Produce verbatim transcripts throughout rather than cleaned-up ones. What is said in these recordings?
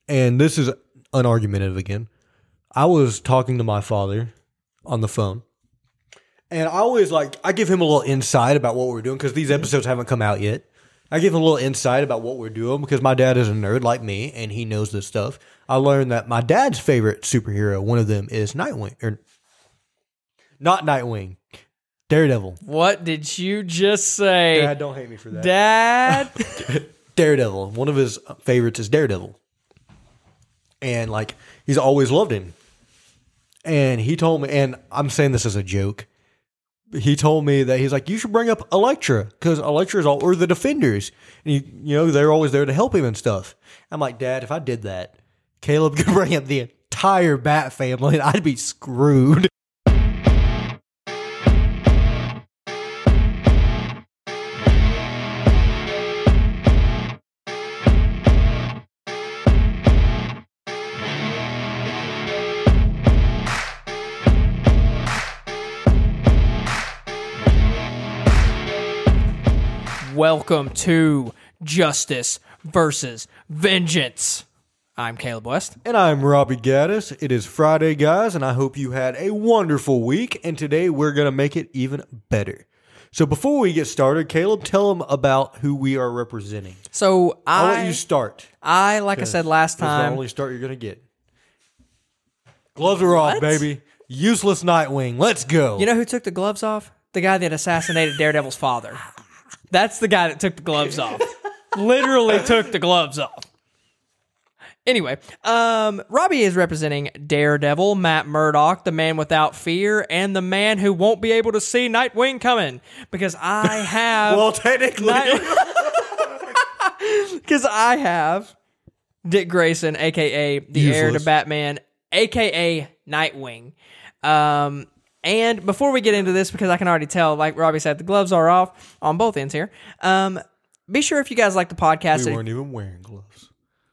and this is unargumentative again. I was talking to my father on the phone, and I always like, I give him a little insight about what we're doing because these episodes haven't come out yet. I give him a little insight about what we're doing because my dad is a nerd like me, and he knows this stuff. I learned that my dad's favorite superhero, one of them, is Nightwing. Or not Nightwing. Daredevil. What did you just say? Dad, don't hate me for that. Dad? Daredevil. One of his favorites is Daredevil. And, like, he's always loved him. And he told me, and I'm saying this as a joke, he told me that he's like, you should bring up Elektra, because Elektra is all, or the Defenders. And, you, you know, they're always there to help him and stuff. I'm like, Dad, if I did that, Caleb could bring up the entire Bat family, and I'd be screwed. Welcome to Justice versus Vengeance. I'm Caleb West. And I'm Robbie Gaddis. It is Friday, guys, and I hope you had a wonderful week. And today we're going to make it even better. So before we get started, Caleb, tell them about who we are representing. So I, I'll let you start. I, like I said last That's time, the only start you're going to get. Gloves are off, What? baby. Useless Nightwing. Let's go. you know who took the gloves off? The guy that assassinated Daredevil's father. That's the guy that took the gloves off. Literally took the gloves off. Anyway, um, Robbie is representing Daredevil, Matt Murdock, the man without fear, and the man who won't be able to see Nightwing coming. Because I have... well, technically. Because I have Dick Grayson, a k a the Useless. heir to Batman, a k a. Nightwing. Um... And before we get into this, because I can already tell, like Robbie said, the gloves are off on both ends here. Um, be sure if you guys like the podcast. We weren't even wearing gloves.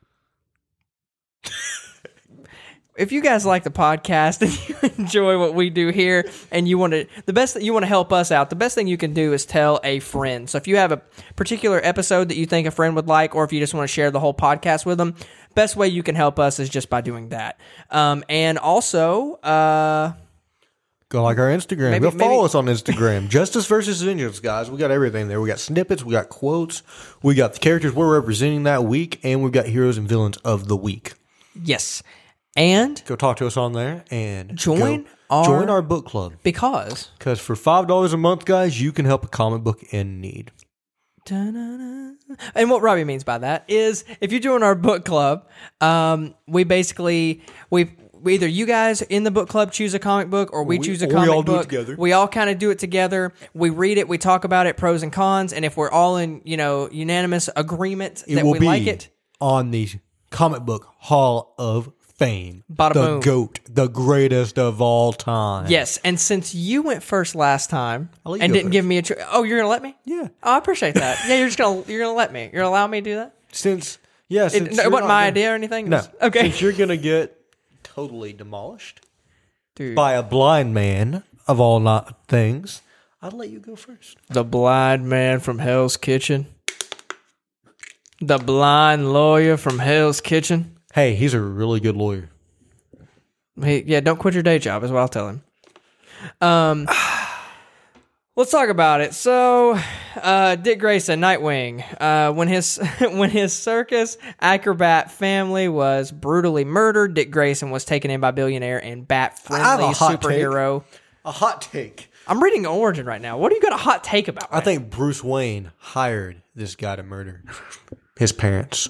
If you guys like the podcast and you enjoy what we do here, and you want to, the best that you want to help us out, the best thing you can do is tell a friend. So if you have a particular episode that you think a friend would like, or if you just want to share the whole podcast with them, best way you can help us is just by doing that. Um, and also, uh. Go like our Instagram. Maybe- Go follow maybe- us on Instagram. Justice versus Vengeance, guys. We got everything there. We got snippets. We got quotes. We got the characters we're representing that week. And we've got heroes and villains of the week. Yes. And Go talk to us on there. And Join go, our- join our book club. because... Because for five dollars a month, guys, you can help a comic book in need. Da-na-na. And what Robbie means by that is if you join our book club, um, we basically... we. Either you guys in the book club choose a comic book, or we, We- choose a or we comic all do it book. together. We all kind of do it together. We read it. We talk about it, pros and cons. And if we're all in, you know, unanimous agreement It that will we be like it, on the Comic Book Hall of Fame. Bada the boom. GOAT. The greatest of all time. yes. And since you went first last time I'll let you and go didn't first. give me a, tr- oh, you're gonna let me? Yeah. Oh, I appreciate that. yeah, you're just gonna you're gonna let me. You're gonna allow me to do that. Since, yeah, It, since no, it you're wasn't not my gonna- idea or anything. It No. was- okay, Since you're going to get totally demolished dude. by a blind man of all not things, I'd let you go first. The blind man from Hell's Kitchen. The blind lawyer from Hell's Kitchen. Hey, he's a really good lawyer. He, yeah, don't quit your day job is what I'll tell him. Um, let's talk about it. So, uh, Dick Grayson, Nightwing. Uh, when his when his circus acrobat family was brutally murdered, Dick Grayson was taken in by billionaire and I have bat-friendly a hot superhero. A hot take. I'm reading Origin right now. What do you got a hot take about? I think Bruce Wayne hired this guy to murder his parents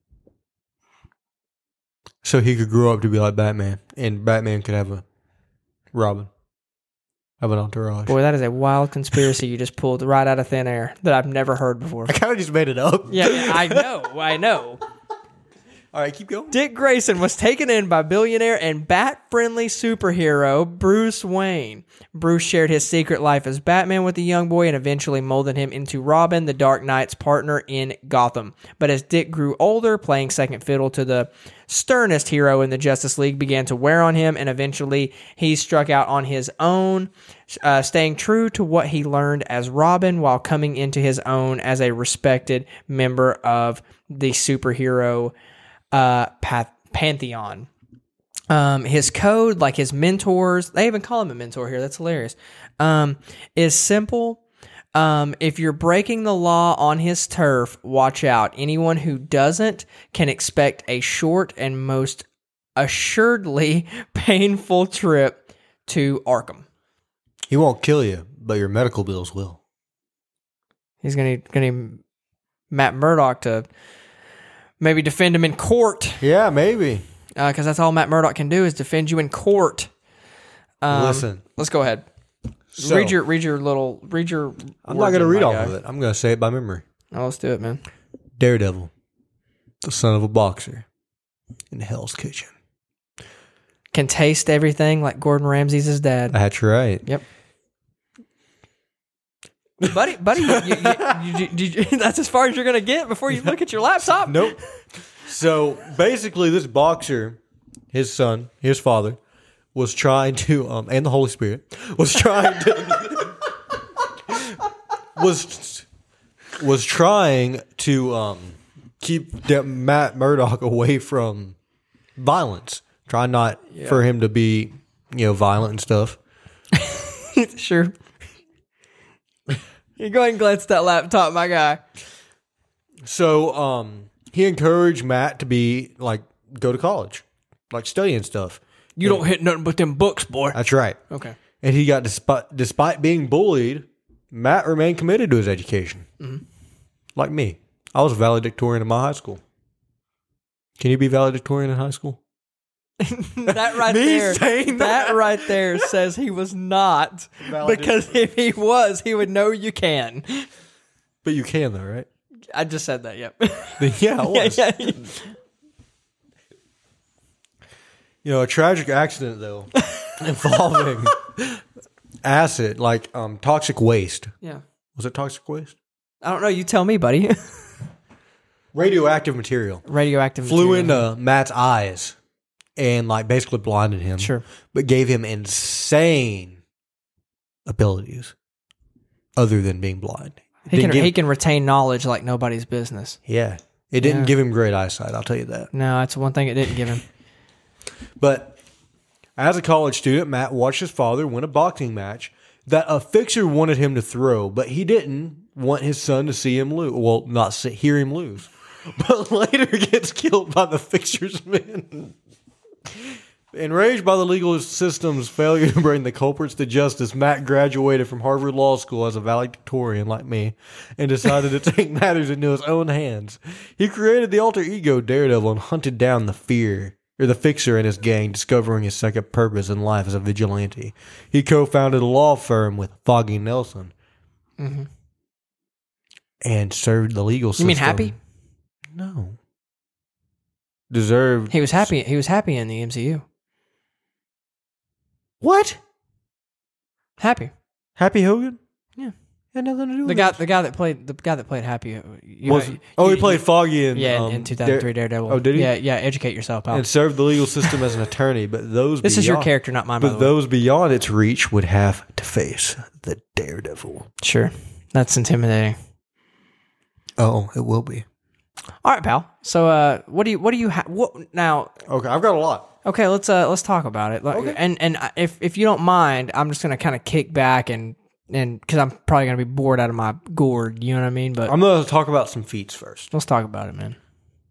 so he could grow up to be like Batman, and Batman could have a Robin, have an entourage. Boy, that is a wild conspiracy you just pulled right out of thin air that I've never heard before. I kind of just made it up. Yeah, I know, I know. All right, keep going. Dick Grayson was taken in by billionaire and bat-friendly superhero Bruce Wayne. Bruce shared his secret life as Batman with the young boy and eventually molded him into Robin, the Dark Knight's partner in Gotham. But as Dick grew older, playing second fiddle to the sternest hero in the Justice League began to wear on him, and eventually he struck out on his own, uh, staying true to what he learned as Robin while coming into his own as a respected member of the superhero Uh, path pantheon. Um, his code, like his mentors, they even call him a mentor here. That's hilarious. Um, is simple. Um, if you're breaking the law on his turf, watch out. Anyone who doesn't can expect a short and most assuredly painful trip to Arkham. He won't kill you, but your medical bills will. He's gonna gonna need Matt Murdock to maybe defend him in court. Yeah, maybe. Because uh, that's all Matt Murdock can do is defend you in court. Um, Listen. Let's go ahead. So, read your read your little read your. I'm not going to read my all guy. of it. I'm going to say it by memory. Oh, let's do it, man. Daredevil, the son of a boxer in Hell's Kitchen. Can taste everything like Gordon Ramsay's his dad. That's right. Yep. buddy, buddy, you, you, you, you, you, that's as far as you're going to get before you look at your laptop. Nope. So basically, this boxer, his son, his father, was trying to, um, and the Holy Spirit was trying to, was was trying to um, keep De- Matt Murdock away from violence. Try not Yeah. for him to be, you know, violent and stuff. Sure. You go ahead and glance at that laptop, my guy. So um, he encouraged Matt to be like go to college, like study and stuff. You don't hit nothing but them books, boy. That's right. Okay. And he got, despite, despite being bullied, Matt remained committed to his education. Mm-hmm. Like me. I was a valedictorian in my high school. Can you be valedictorian in high school? That right Me there, saying that. that. right there says he was not. Valedictorian. Because if he was, he would know you can. But you can, though, right? I just said that, yep. Then, yeah, I was. yeah, yeah. You know, a tragic accident, though, involving acid, like um, toxic waste. Yeah. Was it toxic waste? I don't know. You tell me, buddy. Radioactive material. Radioactive Flew material. into Matt's eyes and, like, basically blinded him. Sure. But gave him insane abilities other than being blind. He can, Didn't give- he can retain knowledge like nobody's business. Yeah. It didn't Yeah. give him great eyesight, I'll tell you that. No, that's one thing it didn't give him. But as a college student, Matt watched his father win a boxing match that a fixer wanted him to throw, but he didn't want his son to see him lose. Well, not see, hear him lose. But later gets killed by the fixer's men. Enraged by the legal system's failure to bring the culprits to justice, Matt graduated from Harvard Law School as a valedictorian like me and decided to take matters into his own hands. He created the alter ego Daredevil and hunted down the fear, or the fixer and his gang, discovering his second purpose in life as a vigilante. He co-founded a law firm with Foggy Nelson Mm-hmm. and served the legal You system. mean happy? No. Deserved. He was happy. He was happy in the M C U. What? Happy. Happy Hogan? Yeah. Had nothing to do with The it. guy, the guy that played, the guy that played Happy. You, Was- you- oh, he you- played Foggy in Yeah, um, in two thousand three Dare- Daredevil. Oh, did he? Yeah, yeah. Educate yourself, pal. and served the legal system as an attorney, but those This beyond, is your character, not mine. By But the way. those beyond its reach would have to face the Daredevil. Sure, that's intimidating. Oh, it will be. All right, pal. So, uh, what do you, what do you have? What now? Okay, I've got a lot. Okay, let's uh, let's talk about it. Like, Okay. And and if if you don't mind, I'm just gonna kind of kick back and and because I'm probably gonna be bored out of my gourd. You know what I mean? But I'm going to talk about some feats first. let's talk about it, man.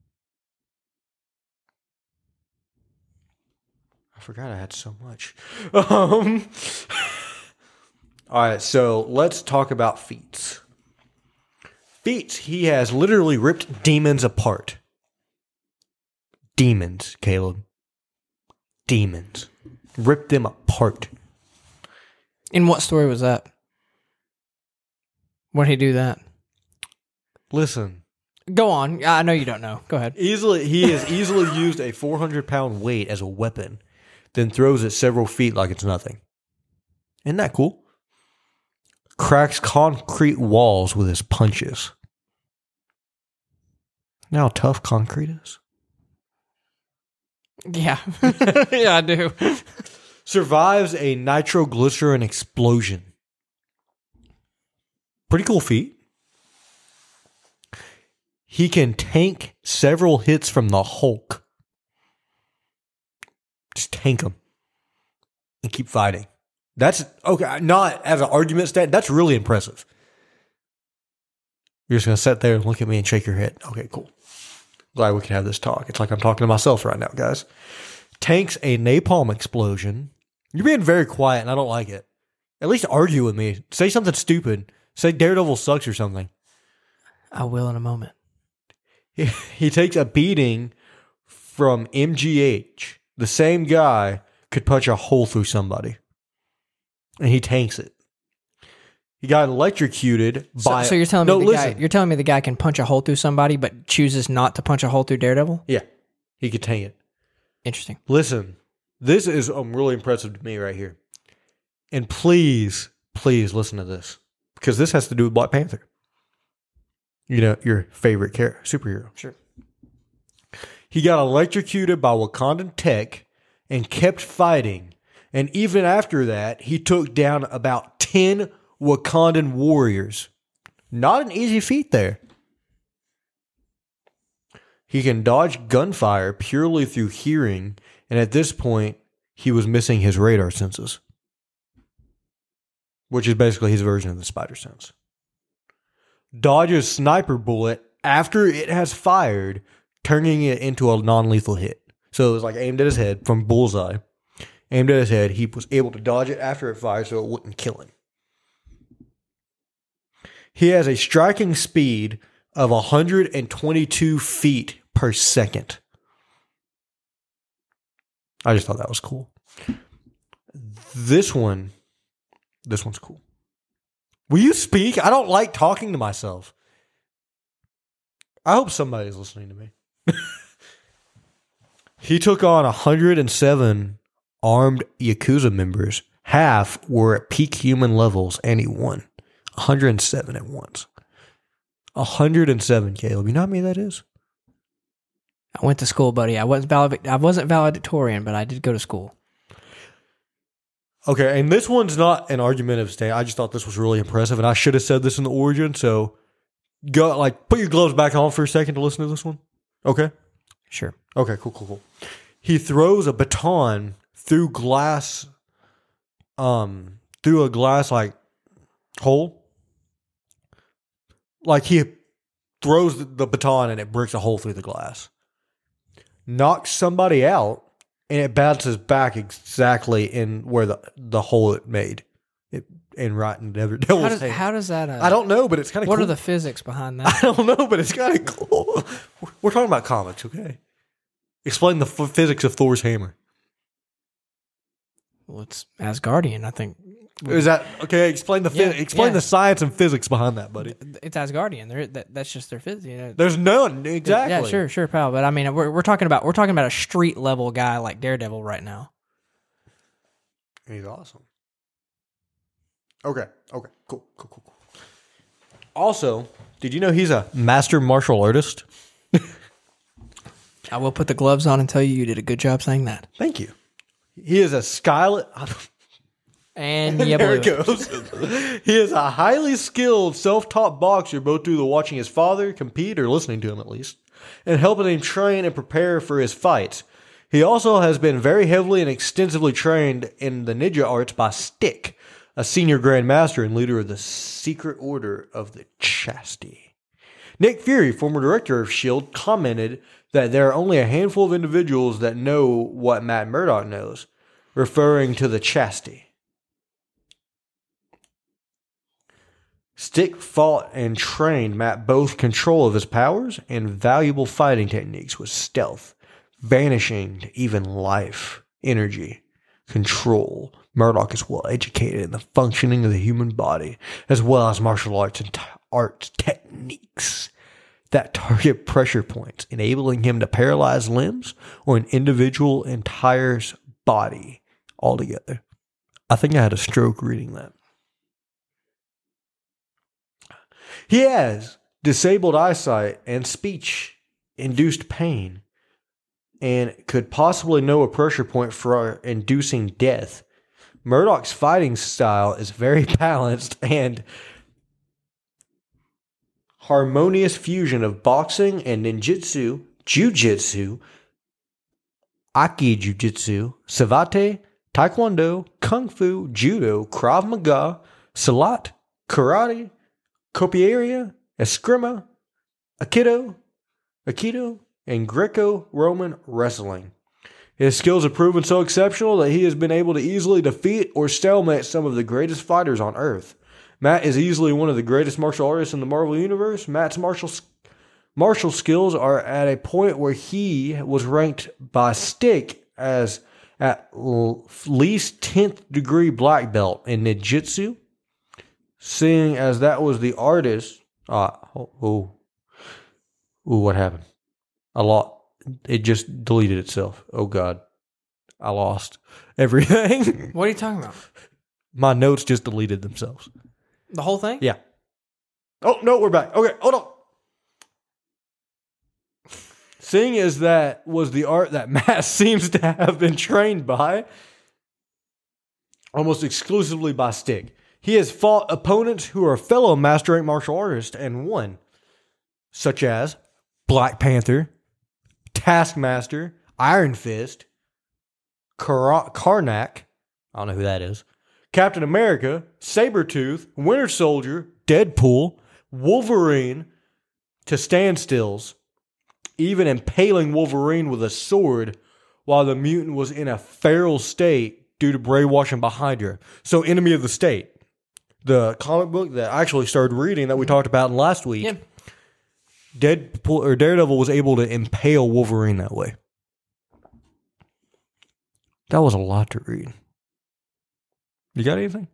I forgot I had so much. Um, all right, so let's talk about feats. Feats, he has literally ripped demons apart. Demons, Caleb. Demons. Ripped them apart. In what story was that? When did he do that? Listen, Go on. I know you don't know. Go ahead. easily he has easily used a four hundred pound weight as a weapon, then throws it several feet like it's nothing. Isn't that cool? Cracks concrete walls with his punches. You know how tough concrete is? Yeah. Yeah, I do. Survives a nitroglycerin explosion. Pretty cool feat. He can tank several hits from the Hulk. Just tank them and keep fighting. That's okay. Not as an argument stat. That's really impressive. You're just going to sit there and look at me and shake your head. Okay, cool. Glad we can have this talk. It's like I'm talking to myself right now, guys. Tanks a napalm explosion. You're being very quiet, and I don't like it. At least argue with me. Say something stupid. Say Daredevil sucks or something. I will in a moment. He, he takes a beating from M G H. The same guy could punch a hole through somebody. And he tanks it. He got electrocuted by... So, so you're telling no, me the listen. guy you're telling me the guy can punch a hole through somebody but chooses not to punch a hole through Daredevil? Yeah. He could tank it. Interesting. Listen. This is um, really impressive to me right here. And please, please listen to this. Because this has to do with Black Panther. You know, your favorite character, superhero. Sure. He got electrocuted by Wakandan tech and kept fighting. And even after that, he took down about ten Wakandan warriors. Not an easy feat there. He can dodge gunfire purely through hearing, and at this point, he was missing his radar senses, which is basically his version of the spider sense. Dodges sniper bullet after it has fired, turning it into a non-lethal hit. So it was like aimed at his head from bullseye. Aimed at his head. He was able to dodge it after it fired so it wouldn't kill him. He has a striking speed of one hundred twenty-two feet per second. I just thought that was cool. This one, this one's cool. Will you speak? I don't like talking to myself. I hope somebody's listening to me. He took on one hundred seven armed Yakuza members. Half were at peak human levels, and he won. one hundred seven at once. one hundred seven, Caleb. You know how many that is? I went to school, buddy. I wasn't valed- I wasn't valedictorian, but I did go to school. Okay, and this one's not an argumentative state. I just thought this was really impressive, and I should have said this in the origin. So, go like put your gloves back on for a second to listen to this one. Okay. Sure. Okay. Cool. Cool. Cool. He throws a baton through glass, um, through a glass like hole. Like he throws the, the baton and it breaks a hole through the glass. Knocks somebody out. And it bounces back exactly in where the, the hole it made. It and right in Devil, Devil's How does, hand. how does that... Uh, I don't know, but it's kind of cool. What are the physics behind that? I don't know, but it's kind of cool. We're talking about comics, okay? Explain the f- physics of Thor's hammer. Well, it's Asgardian, I think. Is that... Okay, explain the Yeah, explain yeah. the science and physics behind that, buddy. It's Asgardian. They're, that, that's just their physics. You know? There's none, exactly. Yeah, sure, sure, pal. But I mean, we're we're talking about we're talking about a street level guy like Daredevil right now. He's awesome. Okay, okay, cool, cool, cool, cool. Also, did you know he's a master martial artist? I will put the gloves on and tell you you did a good job saying that. Thank you. He is a skylit... And yeah, there blew it goes. He is a highly skilled, self-taught boxer, both through the watching his father compete, or listening to him at least, and helping him train and prepare for his fights. He also has been very heavily and extensively trained in the ninja arts by Stick, a senior grandmaster and leader of the Secret Order of the Chastity. Nick Fury, former director of S H I E L D, commented that there are only a handful of individuals that know what Matt Murdock knows, referring to the Chastity. Stick fought and trained Matt both control of his powers and valuable fighting techniques with stealth, vanishing to even life, energy, control. Murdock is well educated in the functioning of the human body, as well as martial arts and t- art techniques that target pressure points, enabling him to paralyze limbs or an individual entire body altogether. I think I had a stroke reading that. He has disabled eyesight and speech-induced pain and could possibly know a pressure point for inducing death. Murdock's fighting style is very balanced and harmonious fusion of boxing and ninjutsu, jujitsu, Aki Jiu-Jitsu, Savate, Taekwondo, Kung Fu, Judo, Krav Maga, Salat, Karate, Capoeira, Eskrima, Aikido, Aikido, and Greco-Roman wrestling. His skills have proven so exceptional that he has been able to easily defeat or stalemate some of the greatest fighters on Earth. Matt is easily one of the greatest martial artists in the Marvel Universe. Matt's martial martial skills are at a point where he was ranked by Stick as at least tenth degree black belt in Ninjutsu, seeing as that was the artist. Uh, oh, oh, oh, what happened? A lot. It just deleted itself. Oh, God. I lost everything. What are you talking about? My notes just deleted themselves. The whole thing? Yeah. Oh, no, we're back. Okay, hold on. Seeing as that was the art that Matt seems to have been trained by, almost exclusively by Stick, he has fought opponents who are fellow Master eight martial artists and won, such as Black Panther, Taskmaster, Iron Fist, Kar- Karnak, I don't know who that is, Captain America, Sabretooth, Winter Soldier, Deadpool, Wolverine, to standstills, even impaling Wolverine with a sword while the mutant was in a feral state due to brainwashing behind her. So Enemy of the State, the comic book that I actually started reading that we talked about in last week, Yeah. Deadpool or Daredevil was able to impale Wolverine that way. That was a lot to read. You got anything?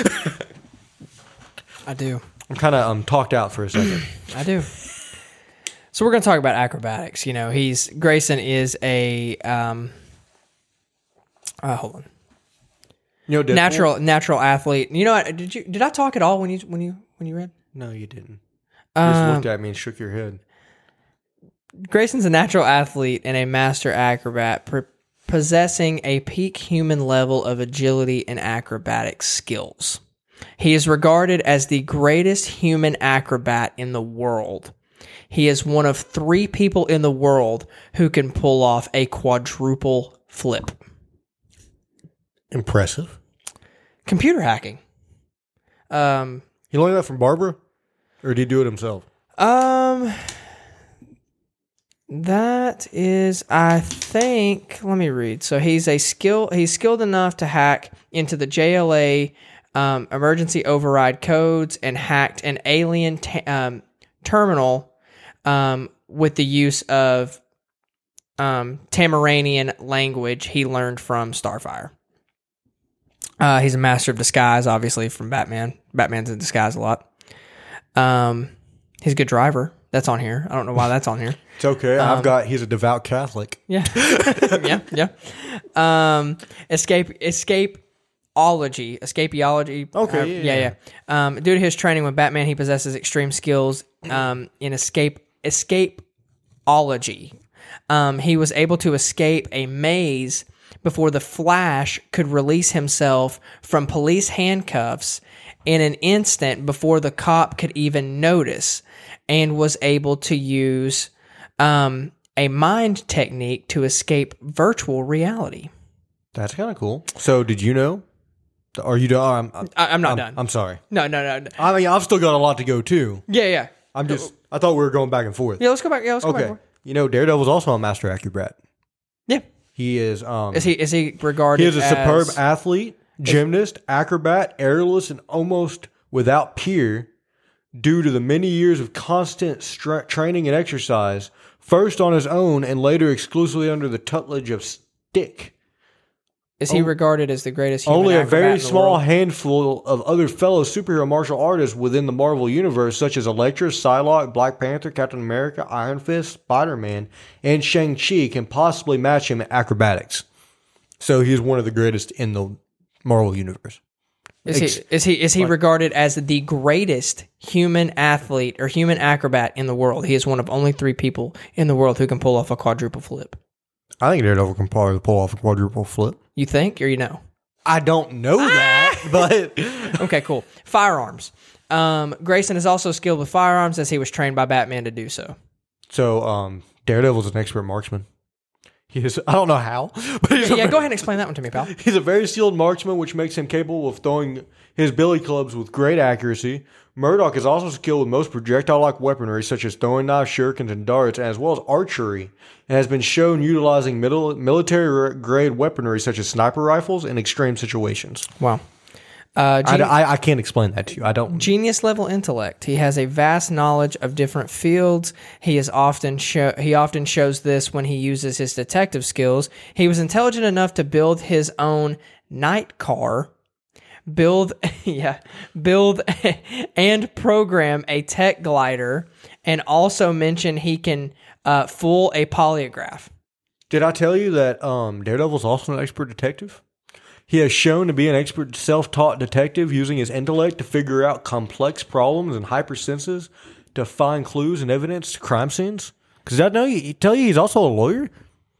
I do. I'm kind of um, talked out for a second. I do. So we're going to talk about acrobatics. You know, he's Grayson is a um. Uh, hold on. You know, Deadpool? Natural natural athlete. You know what? Did you did I talk at all when you when you when you read? No, you didn't. You just Um, looked at me and shook your head. Grayson's a natural athlete and a master acrobat, pr- possessing a peak human level of agility and acrobatic skills. He is regarded as the greatest human acrobat in the world. He is one of three people in the world who can pull off a quadruple flip. Impressive. Computer hacking. Um, He learned that from Barbara? Or did he do it himself? um, that is, I think, let me read. So he's a skill, he's skilled enough to hack into the J L A um, emergency override codes and hacked an alien ta- um, terminal um, with the use of um, Tamaranian language he learned from Starfire. Uh, he's a master of disguise, obviously, from Batman. Batman's in disguise a lot. Um, he's a good driver. That's on here. I don't know why that's on here. It's okay. Um, I've got, he's a devout Catholic. Yeah. yeah, yeah. Um, escape, escapeology, escapeology. Okay, uh, yeah, yeah, yeah. yeah. Um, due to his training with Batman, he possesses extreme skills um, in escape, escapeology. Um, he was able to escape a maze before the Flash could release himself from police handcuffs in an instant before the cop could even notice, and was able to use um, a mind technique to escape virtual reality. That's kind of cool. So, did you know? Are you done? I'm, I, I'm not I'm, done. I'm sorry. no, no, no, no. I mean, I've still got a lot to go too. Yeah, yeah. I'm just, I thought we were going back and forth. Yeah, let's go back. Yeah, let's go Okay. back. You know, Daredevil's also a master acrobat. Yeah. He is, um, Is he is he regarded he is a as, superb athlete, gymnast, acrobat, airless, and almost without peer due to the many years of constant stra- training and exercise, first on his own and later exclusively under the tutelage of Stick. Is he Oh. regarded as the greatest human Only a acrobat very in the small world? handful of other fellow superhero martial artists within the Marvel Universe, such as Elektra, Psylocke, Black Panther, Captain America, Iron Fist, Spider-Man, and Shang-Chi, can possibly match him in acrobatics. So he's one of the greatest in the Marvel Universe. Is Ex- he is he is he Like- regarded as the greatest human athlete or human acrobat in the world? He is one of only three people in the world who can pull off a quadruple flip. I think Daredevil can probably pull off a quadruple flip. You think, or you know? I don't know that, but Okay, cool. Firearms. Um, Grayson is also skilled with firearms as he was trained by Batman to do so. so um, Daredevil's an expert marksman. He is, I don't know how, but he's Yeah, a yeah very, go ahead and explain that one to me, pal. he's a very skilled marksman, which makes him capable of throwing his billy clubs with great accuracy. Murdoch is also skilled with most projectile-like weaponry, such as throwing knives, shurikens, and darts, as well as archery, and has been shown utilizing middle, military-grade weaponry, such as sniper rifles, in extreme situations. Wow. Uh, I, gen- I, I can't explain that to you. I don't. Genius level intellect. He has a vast knowledge of different fields. He is often show, he often shows this when he uses his detective skills. He was intelligent enough to build his own night car, build yeah, build and program a tech glider, and also mention he can uh, fool a polygraph. Did I tell you that um, Daredevil's also an expert detective? He has shown to be an expert self-taught detective using his intellect to figure out complex problems and hypersenses to find clues and evidence to crime scenes. Because I know you tell you he's also a lawyer.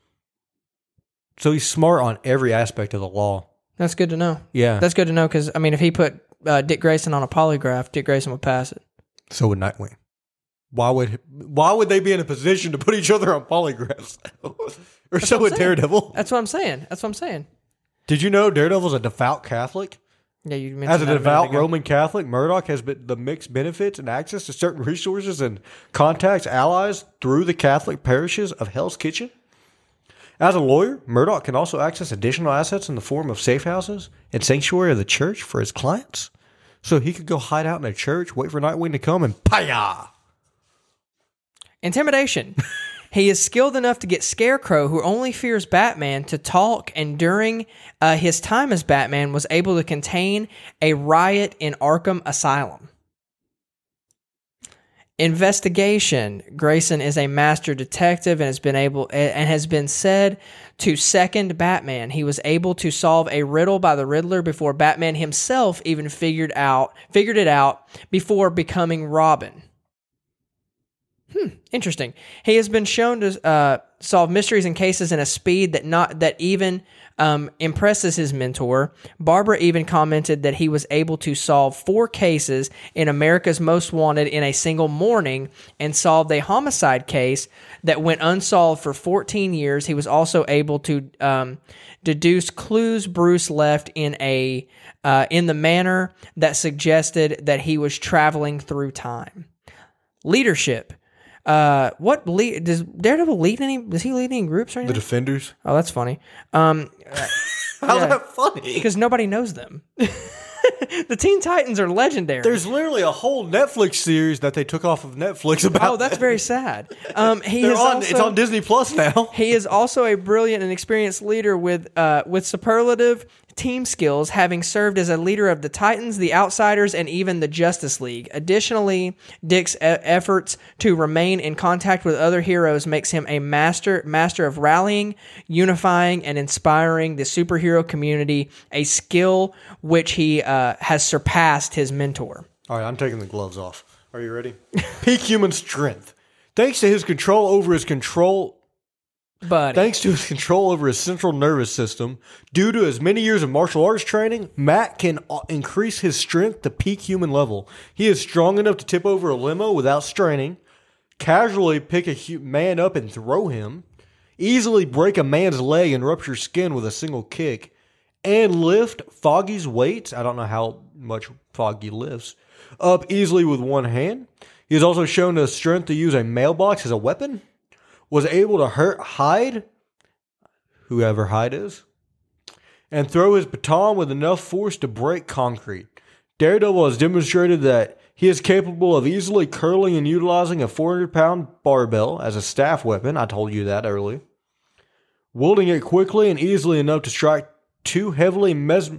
So he's smart on every aspect of the law. That's good to know. Yeah. That's good to know because, I mean, if he put uh, Dick Grayson on a polygraph, Dick Grayson would pass it. So would Nightwing. Why would why would they be in a position to put each other on polygraphs? Or so would Daredevil. That's what I'm saying. That's what I'm saying. Did you know Daredevil's a devout Catholic? Yeah, you mentioned As a that minute devout ago. Roman Catholic, Murdoch has been the mixed benefits and access to certain resources and contacts allies through the Catholic parishes of Hell's Kitchen. As a lawyer, Murdoch can also access additional assets in the form of safe houses and sanctuary of the church for his clients. So he could go hide out in a church, wait for Nightwing to come, and paya! Intimidation. He is skilled enough to get Scarecrow, who only fears Batman, to talk, and during uh, his time as Batman was able to contain a riot in Arkham Asylum. Investigation. Grayson is a master detective and has been able and has been said to second Batman. He was able to solve a riddle by the Riddler before Batman himself even figured out figured it out before becoming Robin. Hmm, interesting. He has been shown to uh, solve mysteries and cases in a speed that not that even um, impresses his mentor. Barbara even commented that he was able to solve four cases in America's Most Wanted in a single morning and solved a homicide case that went unsolved for fourteen years. He was also able to um, deduce clues Bruce left in a uh, in the manner that suggested that he was traveling through time. Leadership. Uh, what lead, does Daredevil lead any? Does he lead any groups or The anything? Defenders. Oh, that's funny. Um, How's yeah. that funny? because nobody knows them. The Teen Titans are legendary. There's literally a whole Netflix series that they took off of Netflix about. oh, that's very sad. Um, he They're is on, also, it's on Disney Plus now. He is also a brilliant and experienced leader with uh, with superlative team skills, having served as a leader of the Titans, the Outsiders, and even the Justice League. Additionally, Dick's e- efforts to remain in contact with other heroes makes him a master master of rallying, unifying, and inspiring the superhero community, a skill which he uh, has surpassed his mentor. All right, I'm taking the gloves off. Are you ready? Peak human strength. Thanks to his control over his control... Buddy. Thanks to his control over his central nervous system, due to his many years of martial arts training, Matt can increase his strength to peak human level. He is strong enough to tip over a limo without straining, casually pick a man up and throw him, easily break a man's leg and rupture skin with a single kick, and lift Foggy's weights, I don't know how much Foggy lifts, up easily with one hand. He is also shown the strength to use a mailbox as a weapon. Was able to hurt Hyde, whoever Hyde is, and throw his baton with enough force to break concrete. Daredevil has demonstrated that he is capable of easily curling and utilizing a four hundred pound barbell as a staff weapon. I told you that earlier. Wielding it quickly and easily enough to strike two heavily mes-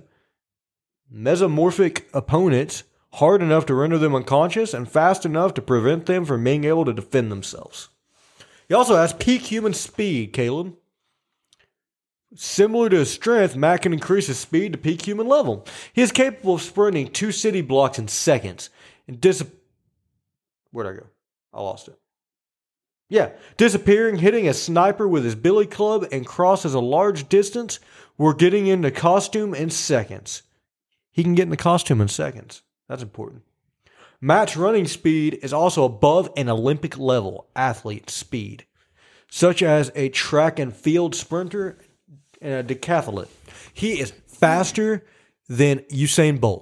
mesomorphic opponents hard enough to render them unconscious and fast enough to prevent them from being able to defend themselves. He also has peak human speed, Caleb. Similar to his strength, Matt can increase his speed to peak human level. He is capable of sprinting two city blocks in seconds. And dis- Where'd I go? I lost it. Yeah. Disappearing, hitting a sniper with his billy club, and crosses a large distance. We're getting into costume in seconds. He can get into costume in seconds. That's important. Matt's running speed is also above an Olympic level athlete speed. such as a track and field sprinter and a decathlete. He is faster than Usain Bolt.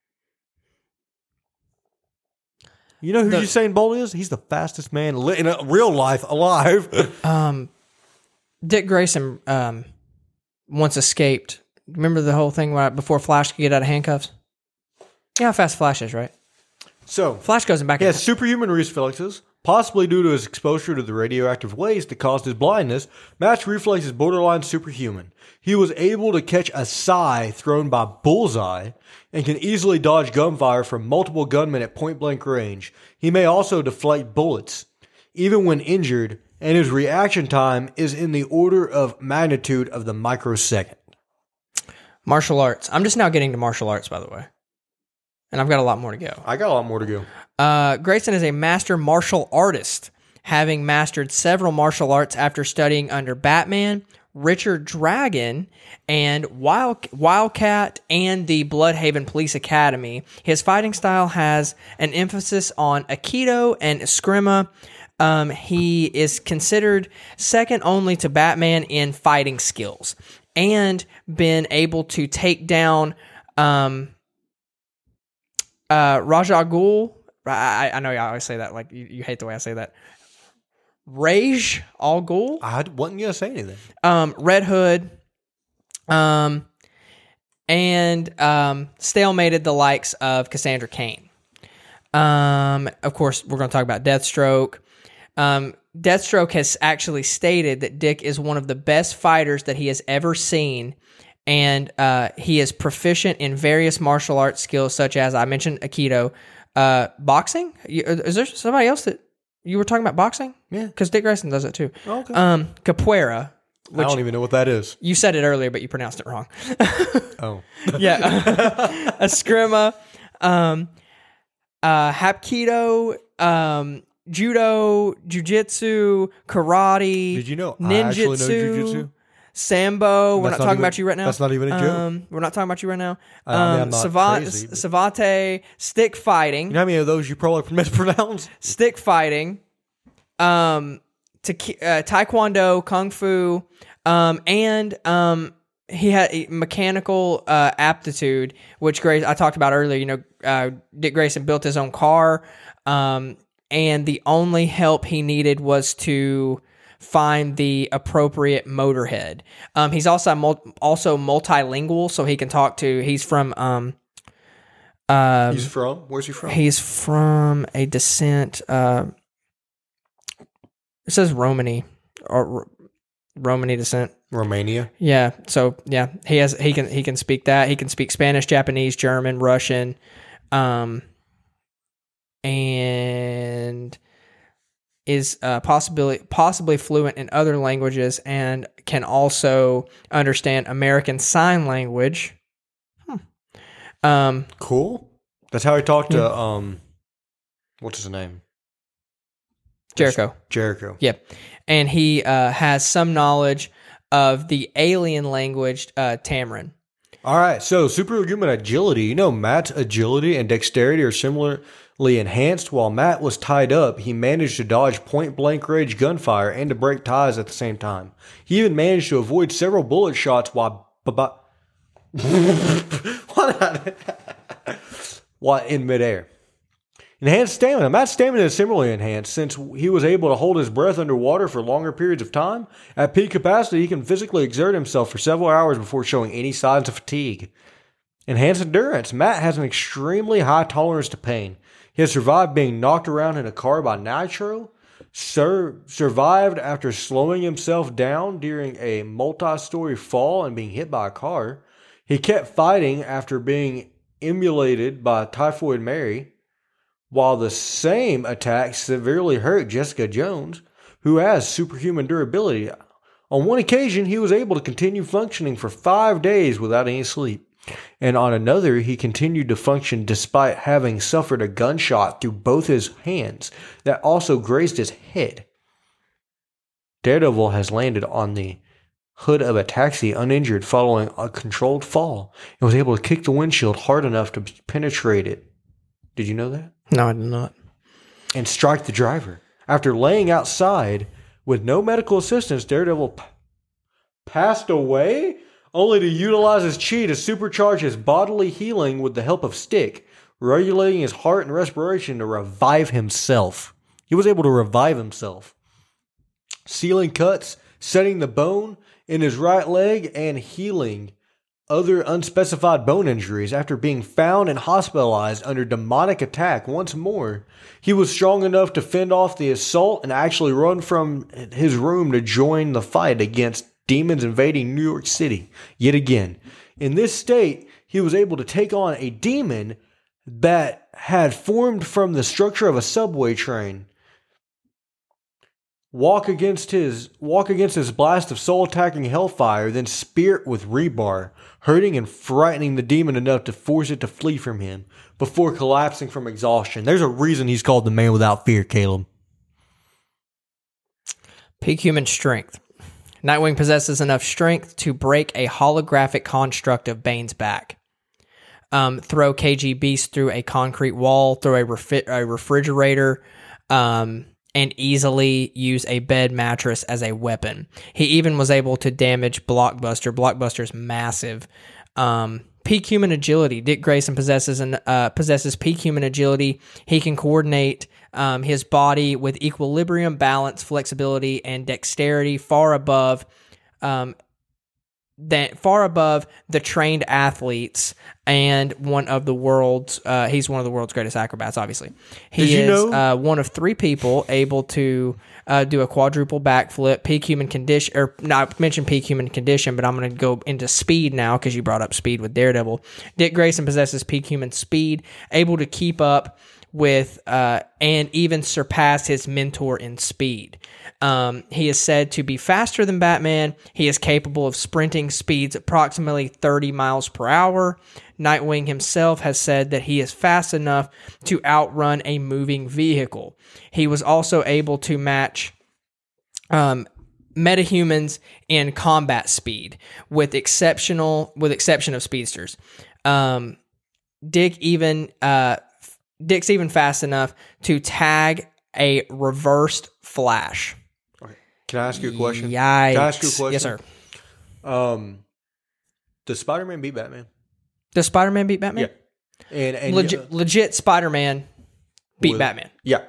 You know who The- Usain Bolt is? He's the fastest man li- in a, real life alive. Um, Dick Grayson um, once escaped. Remember the whole thing right before Flash could get out of handcuffs? Yeah, how fast Flash is, right? So, Flash goes in back. he in has superhuman reflexes, possibly due to his exposure to the radioactive waste that caused his blindness. Matt's reflex is borderline superhuman. He was able to catch a sigh thrown by Bullseye and can easily dodge gunfire from multiple gunmen at point-blank range. He may also deflect bullets, even when injured, and his reaction time is in the order of magnitude of the microsecond. Martial arts. I'm just now getting to martial arts, by the way. And I've got a lot more to go. I got a lot more to go. Uh, Grayson is a master martial artist, having mastered several martial arts after studying under Batman, Richard Dragon, and Wild, Wildcat, and the Bloodhaven Police Academy. His fighting style has an emphasis on Aikido and Eskrima. Um, he is considered second only to Batman in fighting skills, and been able to take down um, uh, Ra's al Ghul. I, I know you always say that, like you, you hate the way I say that. Ra's al Ghul, I wasn't going to say anything. um, Red Hood, um, and um, stalemated the likes of Cassandra Cain. Um, of course, we're going to talk about Deathstroke. Um, Deathstroke has actually stated that Dick is one of the best fighters that he has ever seen, and uh, he is proficient in various martial arts skills, such as I mentioned Aikido, uh, boxing. You, is there somebody else that you were talking about boxing? Yeah. Because Dick Grayson does it too. Okay. Um, capoeira. I Which don't even know what that is. you said it earlier, but you pronounced it wrong. Oh. Yeah, Eskrima, um, uh, Hapkido, um, Judo, Jiu-Jitsu, Karate. Did you know I actually know jiu-jitsu? Sambo. We're That's not not talking even- about you right now. that's not even a joke. Um, we're not talking about you right now. I mean, Um, I'm not Savat- crazy, but- Savate, stick fighting, You know how many of those you probably mispronounced? stick fighting, um, to, uh, Taekwondo, Kung Fu, um, and um, he had a mechanical uh, aptitude, which Grace I talked about earlier. You know, uh, Dick Grayson built his own car, um, and the only help he needed was to find the appropriate motorhead. Um, he's also mul- also multilingual, so he can talk to. He's from. Um, um, He's from? Where's he from? He's from a descent. Uh, it says Romani or R- Romani descent. Romania. Yeah. So yeah, he has he can he can speak that. He can speak Spanish, Japanese, German, Russian, um, and is uh, possibly possibly fluent in other languages and can also understand American Sign Language. Hmm. Um. Cool. That's how he talked to, um, what's his name? Jericho. Jericho. Yep. And he uh, has some knowledge of the alien language, uh, Tamarin. All right. So, superhuman agility. You know, Matt's agility and dexterity are similarly enhanced. While Matt was tied up, he managed to dodge point blank range gunfire and to break ties at the same time. He even managed to avoid several bullet shots while. what? while in midair. Enhanced stamina. Matt's stamina is similarly enhanced since he was able to hold his breath underwater for longer periods of time. At peak capacity, he can physically exert himself for several hours before showing any signs of fatigue. Enhanced endurance. Matt has an extremely high tolerance to pain. He has survived being knocked around in a car by Nitro, sur- survived after slowing himself down during a multi-story fall and being hit by a car. He kept fighting after being emulated by Typhoid Mary, while the same attack severely hurt Jessica Jones, who has superhuman durability. On one occasion, he was able to continue functioning for five days without any sleep. And on another, he continued to function despite having suffered a gunshot through both his hands that also grazed his head. Daredevil has landed on the hood of a taxi uninjured following a controlled fall and was able to kick the windshield hard enough to penetrate it. Did you know that? No, I did not. And strike the driver. After laying outside With no medical assistance, Daredevil p- passed away, only to utilize his chi to supercharge his bodily healing with the help of Stick, regulating his heart and respiration to revive himself. He was able to revive himself. Sealing cuts, setting the bone in his right leg, and healing other unspecified bone injuries after being found and hospitalized under demonic attack once more. He was strong enough to fend off the assault and actually run from his room to join the fight against demons invading New York City yet again. In this state, he was able to take on a demon that had formed from the structure of a subway train. Walk against his walk against his blast of soul-attacking hellfire, then spear it with rebar, hurting and frightening the demon enough to force it to flee from him before collapsing from exhaustion. There's a reason he's called the man without fear, Caleb. Peak human strength. Nightwing possesses enough strength to break a holographic construct of Bane's back. Um, throw K G Beast through a concrete wall, throw a, refi- a refrigerator, um... and easily use a bed mattress as a weapon. He even was able to damage Blockbuster. Blockbuster's massive. Um, peak human agility. Dick Grayson possesses an uh, possesses peak human agility. He can coordinate um, his body with equilibrium, balance, flexibility, and dexterity far above um, that far above the trained athletes and one of the world's uh, he's one of the world's greatest acrobats, obviously. He Did you is know? uh, one of three people able to uh, do a quadruple backflip, peak human condition, or not mention peak human condition, but I'm going to go into speed now because you brought up speed with Daredevil. Dick Grayson possesses peak human speed, able to keep up with uh, and even surpass his mentor in speed. Um, he is said to be faster than Batman. He is capable of sprinting speeds approximately thirty miles per hour. Nightwing himself has said that he is fast enough to outrun a moving vehicle. He was also able to match um, metahumans in combat speed, with exceptional with exception of speedsters. Um, Dick even uh, Dick's even fast enough to tag a reversed Flash. Can I ask you a question? Yikes. Can I ask you a question? Yes, sir. Um, does Spider-Man beat Batman? Does Spider-Man beat Batman? Yeah. And, and legit, uh, legit Spider-Man beat will- Batman. Yeah.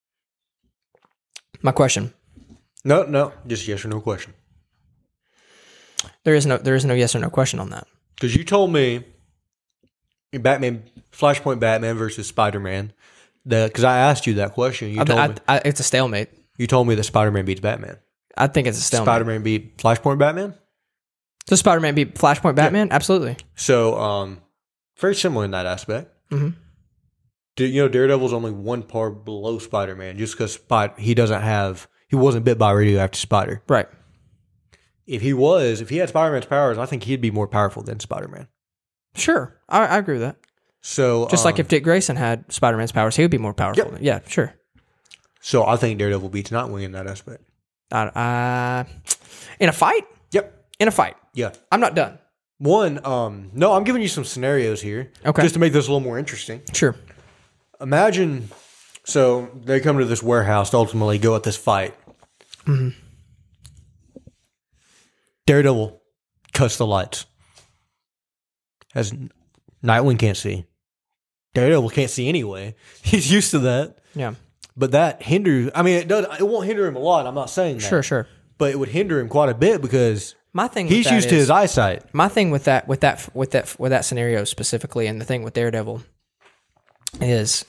My question. No, no. Just yes or no question. There is no there is no yes or no question on that. Because you told me in Batman, Flashpoint Batman versus Spider-Man, that because I asked you that question, you I, told I, me I, it's a stalemate. you told me that Spider-Man beats Batman. I think it's a stalemate. Spider-Man beat Flashpoint Batman. Does Spider-Man beat Flashpoint Batman? Absolutely. So, um, very similar in that aspect. Mm-hmm. Do you know Daredevil's only one part below Spider-Man just because Spot he doesn't have he wasn't bit by a radioactive spider. Right. If he was, if he had Spider-Man's powers, I think he'd be more powerful than Spider-Man. Sure. I, I agree with that. So, Just um, like if Dick Grayson had Spider-Man's powers, he would be more powerful. Yep. Yeah, sure. so I think Daredevil beats Nightwing in that aspect. I, uh, in a fight? Yep. In a fight. Yeah. I'm not done. One, um, no, I'm giving you some scenarios here. Okay. Just to make this a little more interesting. Sure. Imagine, so they come to this warehouse to ultimately go at this fight. Mm-hmm. Daredevil cuts the lights. As Nightwing can't see. Daredevil can't see anyway. He's used to that. Yeah. But that hinders, I mean, it does. It won't hinder him a lot. I'm not saying that. Sure, sure. But it would hinder him quite a bit because My thing with he's that used to is- his eyesight. My thing with that, with that, with that, with that scenario specifically, and the thing with Daredevil is,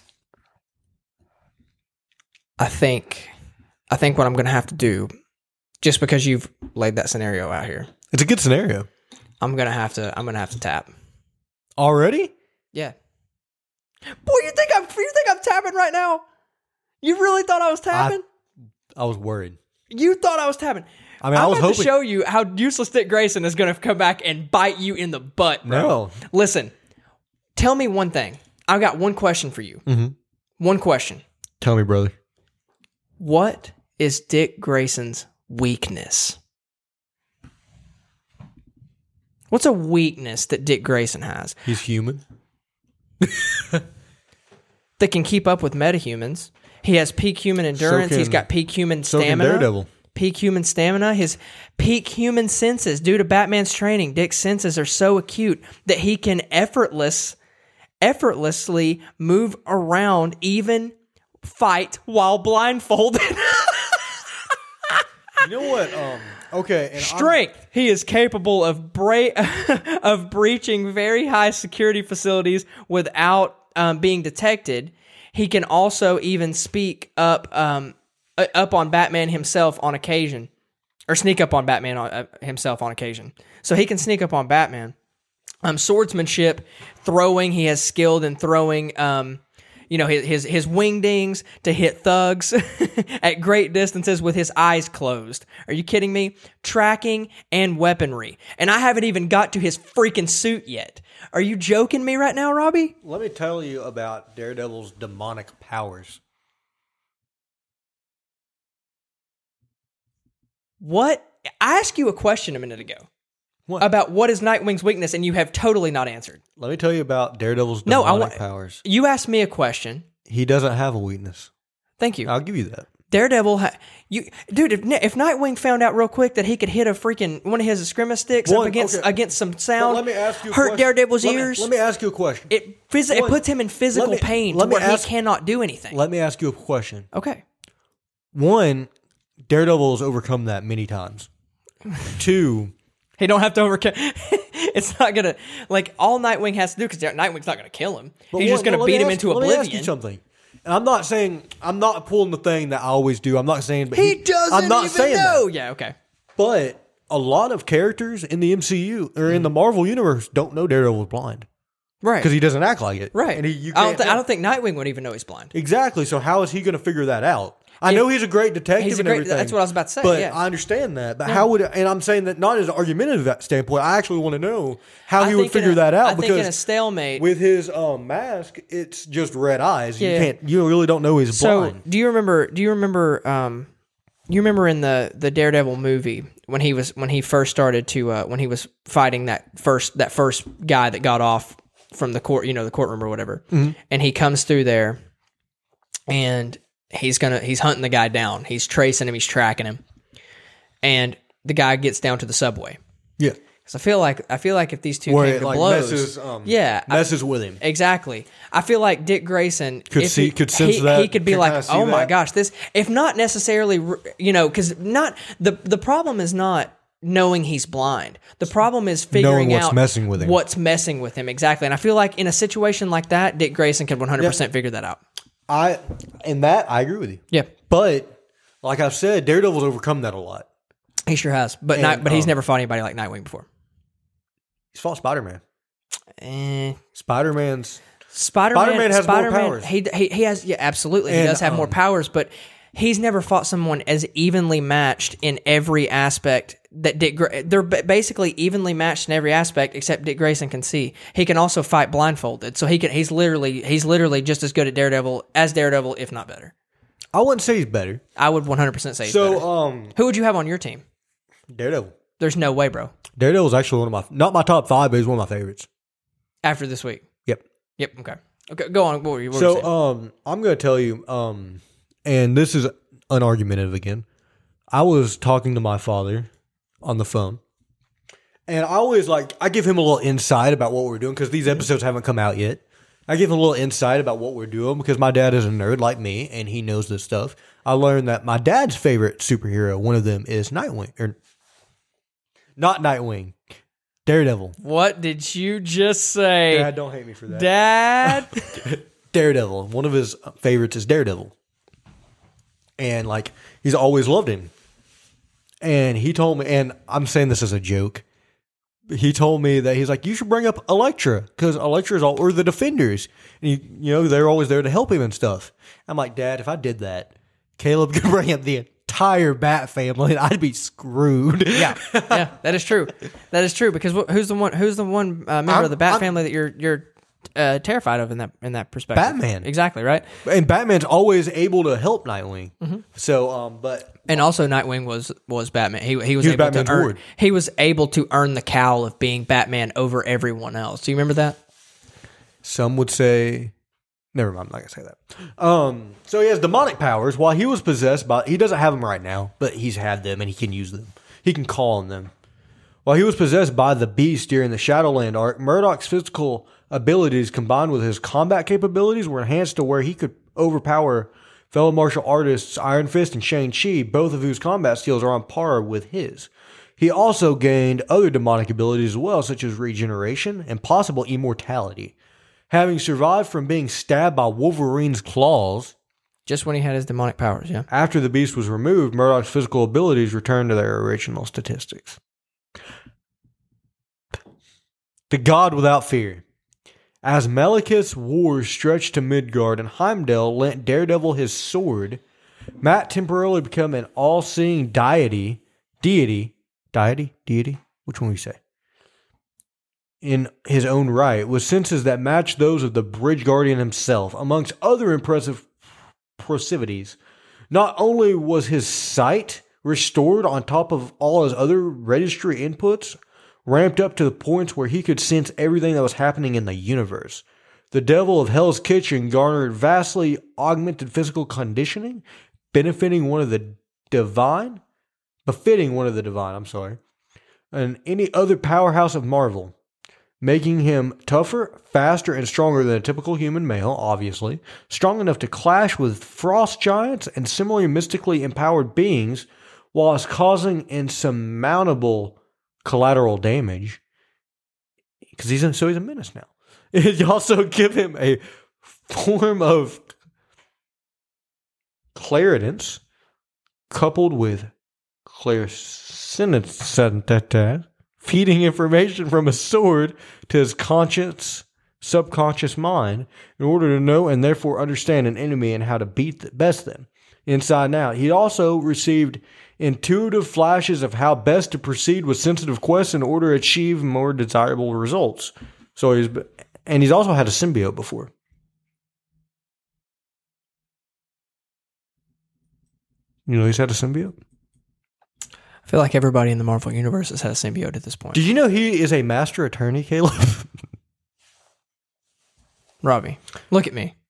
I think, I think what I'm going to have to do, just because you've laid that scenario out here, It's a good scenario. I'm gonna have to, I'm gonna have to tap. Already? Yeah. Boy, you think I'm, you think I'm tapping right now? You really thought I was tapping? I was worried. You thought I was tapping. I mean, I I'm was about to hoping. show you how useless Dick Grayson is going to come back and bite you in the butt, bro. No. Listen, tell me one thing. I've got one question for you. Mm-hmm. One question. Tell me, brother. What is Dick Grayson's weakness? What's a weakness that Dick Grayson has He's human. that can keep up with metahumans? He has peak human endurance. can- He's got peak human So can stamina. Daredevil. peak human stamina, his peak human senses. Due to Batman's training, Dick's senses are so acute that he can effortless, effortlessly move around, even fight while blindfolded. You know what? Um, okay. And Strength. I'm, he is capable of bra- of breaching very high security facilities without um, being detected. He can also even speak up um, up on Batman himself on occasion, or sneak up on Batman on, uh, himself on occasion. So he can sneak up on Batman. Um, swordsmanship, throwing. He has skilled in throwing. Um, You know, his, his his wingdings to hit thugs at great distances with his eyes closed. Are you kidding me? Tracking and weaponry. And I haven't even got to his freaking suit yet. Are you joking me right now, Robbie? Let me tell you about Daredevil's demonic powers. What? I asked you a question a minute ago. What? About what is Nightwing's weakness, and you have totally not answered. Let me tell you about Daredevil's No, demonic I wa- powers. You asked me a question. He doesn't have a weakness. Thank you. I'll give you that. Daredevil, ha- you dude. If, if Nightwing found out real quick that he could hit a freaking one of his Eskrima sticks One, up against okay. against some But sound, let me ask you a hurt question. Daredevil's let me, ears. Let me ask you a question. It phys- it One, puts him in physical let me- pain let to me where ask- he cannot do anything. Let me ask you a question. Okay. One, Daredevil has overcome that many times. Two, He don't have to overcome. It's not gonna like all Nightwing has to do because Nightwing's not gonna kill him. but He's one- just gonna let me beat him ask- into let me ask you oblivion. something. And I'm not saying I'm not pulling the thing that I always do. I'm not saying, but He doesn't I'm not even saying know. that. Yeah. Okay. But a lot of characters in the M C U or in the Marvel universe don't know Daredevil's blind Right. because he doesn't act like it. right. And he, you I don't. can't Th- I tell. don't think Nightwing would even know he's blind. Exactly. So how is he going to figure that out? I If- know he's a great detective He's a and great- everything. that's what I was about to say, But yeah. I understand that. But how would? And I'm saying that not as an argumentative standpoint. I actually want to know how I he would think in figure a- that out I think in a because stalemate. with his um, mask, it's just red eyes. You Yeah. can't. You really don't know he's So blind. do you remember? Do you remember? Um, you remember in the the Daredevil movie when he was when he first started to uh, when he was fighting that first that first guy that got off from the court, you know, the courtroom or whatever, Mm-hmm. and he comes through there, and he's gonna he's hunting the guy down. He's tracing him. He's tracking him, and the guy gets down to the subway. Yeah. Because I feel like I feel like if these two Where came it to like blows, messes, um, yeah, I- messes with him. exactly. I feel like Dick Grayson Could if see- he, could sense he, that, He could be could like, kinda see "Oh my that." gosh, this." If not necessarily, you know, because not the the problem is not knowing he's blind. The problem is figuring Knowing what's out messing with him. What's messing with him exactly? And I feel like in a situation like that, Dick Grayson could one hundred percent figure that out. I in that I agree with you. Yeah, But like I've said, Daredevil's overcome that a lot. he sure has. But And, not, but he's um, never fought anybody like Nightwing before. He's fought Spider Man. Eh. Spider Man's Spider-Man, Spider-Man has more Spider-Man, powers. He, he he has yeah, absolutely. he And, does have more um, powers, but he's never fought someone as evenly matched in every aspect that Dick. Gra- They're ba- basically evenly matched in every aspect, except Dick Grayson can see. He can also fight blindfolded, so he can. He's literally he's literally just as good at Daredevil as Daredevil, if not better. I wouldn't say he's better. I would one hundred percent say. He's better. So um Who would you have on your team? Daredevil. There's no way, bro. Daredevil's actually one of my not my top five, but he's one of my favorites. After this week. Yep. Yep. Okay. Okay. Go on. What were you? What were you So saying? um I'm gonna tell you, um and this is unargumentative again. I was talking to my father on the phone. And I always like I give him a little insight about what we're doing because these episodes haven't come out yet. I give him a little insight about what we're doing because my dad is a nerd like me and he knows this stuff. I learned that my dad's favorite superhero, one of them is Nightwing. Or not Nightwing. Daredevil. What did you just say, Dad, don't hate me for that. Dad? Daredevil. One of his favorites is Daredevil. And like he's always loved him. And he told me, and I'm saying this as a joke, he told me that he's like, you should bring up Elektra because Elektra's all, or the Defenders. And you, you know, they're always there to help him and stuff. I'm like, Dad, if I did that, Caleb could bring up the entire Bat family and I'd be screwed. Yeah, yeah, that is true. That is true because wh- who's the one? Who's the one uh, member I'm- of the Bat I'm- family that you're you're uh, terrified of in that in that perspective? Batman. Exactly right. And Batman's always able to help Nightwing. So, um, but And also, Nightwing was was Batman. He he was He was able Batman's to earn. ward. He was able to earn the cowl of being Batman over everyone else. Do you remember that? some would say Never mind, I'm not going to say that. Um, so he has demonic powers. While he was possessed by... He doesn't have them right now, but he's had them and he can use them. He can call on them. While he was possessed by the Beast during the Shadowland arc, Murdoch's physical abilities combined with his combat capabilities were enhanced to where he could overpower fellow martial artists Iron Fist and Shang-Chi, both of whose combat skills are on par with his. He also gained other demonic abilities as well, such as regeneration and possible immortality. Having survived from being stabbed by Wolverine's claws... Just when he had his demonic powers, yeah. After the Beast was removed, Murdoch's physical abilities returned to their original statistics. The God Without Fear. As Malekith's wars stretched to Midgard and Heimdall lent Daredevil his sword, Matt temporarily became an all-seeing deity, deity, deity, deity, which one we say? In his own right, with senses that matched those of the Bridge Guardian himself, amongst other impressive proclivities. Not only was his sight restored on top of all his other registry inputs, ramped up to the points where he could sense everything that was happening in the universe. The Devil of Hell's Kitchen garnered vastly augmented physical conditioning, benefiting one of the divine, befitting one of the divine, I'm sorry, and any other powerhouse of Marvel, making him tougher, faster, and stronger than a typical human male, obviously, strong enough to clash with frost giants and similarly mystically empowered beings, whilst causing insurmountable collateral damage, because he's in, so he's a menace now. It also give him a form of clairaudience coupled with clairsense, feeding information from a sword to his conscious, subconscious mind in order to know and therefore understand an enemy and how to beat the best them inside and out. He also received intuitive flashes of how best to proceed with sensitive quests in order to achieve more desirable results. So he's, and he's also had a symbiote before. You know, he's had a symbiote. I feel like everybody in the Marvel Universe has had a symbiote at this point. Did you know he is a master attorney, Caleb? Robbie, look at me.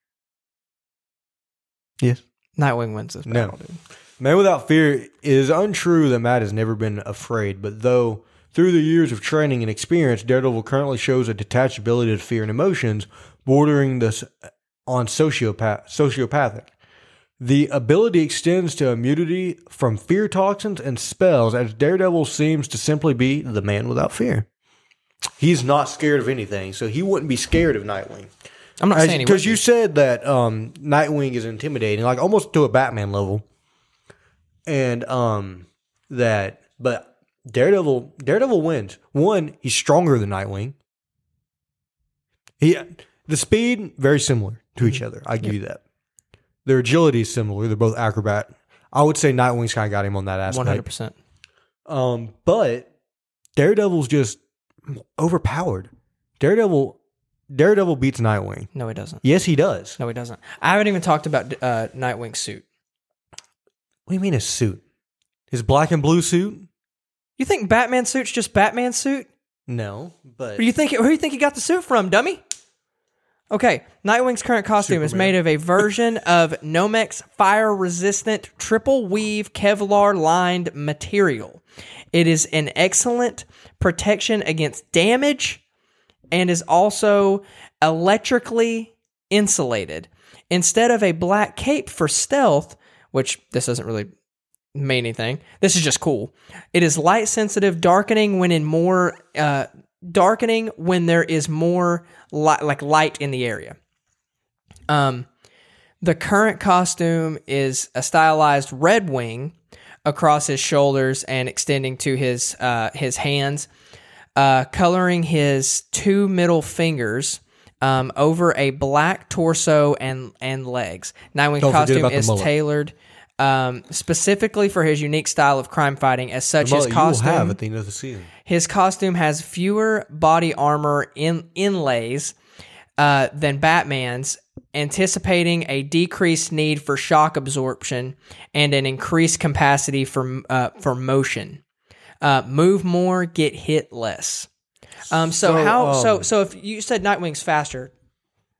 Yes. Nightwing wins this battle, No. dude. Man Without Fear, it is untrue that Matt has never been afraid, but though through the years of training and experience, Daredevil currently shows a detached ability to fear and emotions bordering this on sociopath, sociopathic. The ability extends to immunity from fear toxins and spells, as Daredevil seems to simply be the man without fear. He's not scared of anything, so he wouldn't be scared of Nightwing. I'm not As, saying he because would you be. said that um, Nightwing is intimidating, like almost to a Batman level, and um, that but Daredevil Daredevil wins. One, he's stronger than Nightwing. He the speed very similar to each other. I give you that. Their agility is similar. They're both acrobat. I would say Nightwing's kind of got him on that aspect. one hundred percent. Um, but Daredevil's just overpowered. Daredevil, Daredevil beats Nightwing. No, he doesn't. Yes, he does. No, he doesn't. I haven't even talked about uh, Nightwing's suit. What do you mean his suit? His black and blue suit? You think Batman's suit's just Batman's suit? No, but Who do you think? Who do you think he got the suit from, dummy? Okay, Nightwing's current costume is Superman. made of a version of Nomex fire-resistant triple weave Kevlar-lined material. It is an excellent protection against damage and is also electrically insulated. Instead of a black cape for stealth, which this doesn't really mean anything, this is just cool. It is light-sensitive, darkening when in more... Uh, darkening when there is more light, like light in the area. Um, the current costume is a stylized red wing across his shoulders and extending to his uh, his hands, uh, coloring his two middle fingers um, over a black torso and and legs. Nightwing's Don't forget costume about the is mullet. tailored um, specifically for his unique style of crime fighting. As such, his you will costume have at the end of the season. His costume has fewer body armor in, inlays uh, than Batman's, anticipating a decreased need for shock absorption and an increased capacity for uh, for motion. Uh, move more, get hit less. Um, so, So, how? um, so so if you said Nightwing's faster,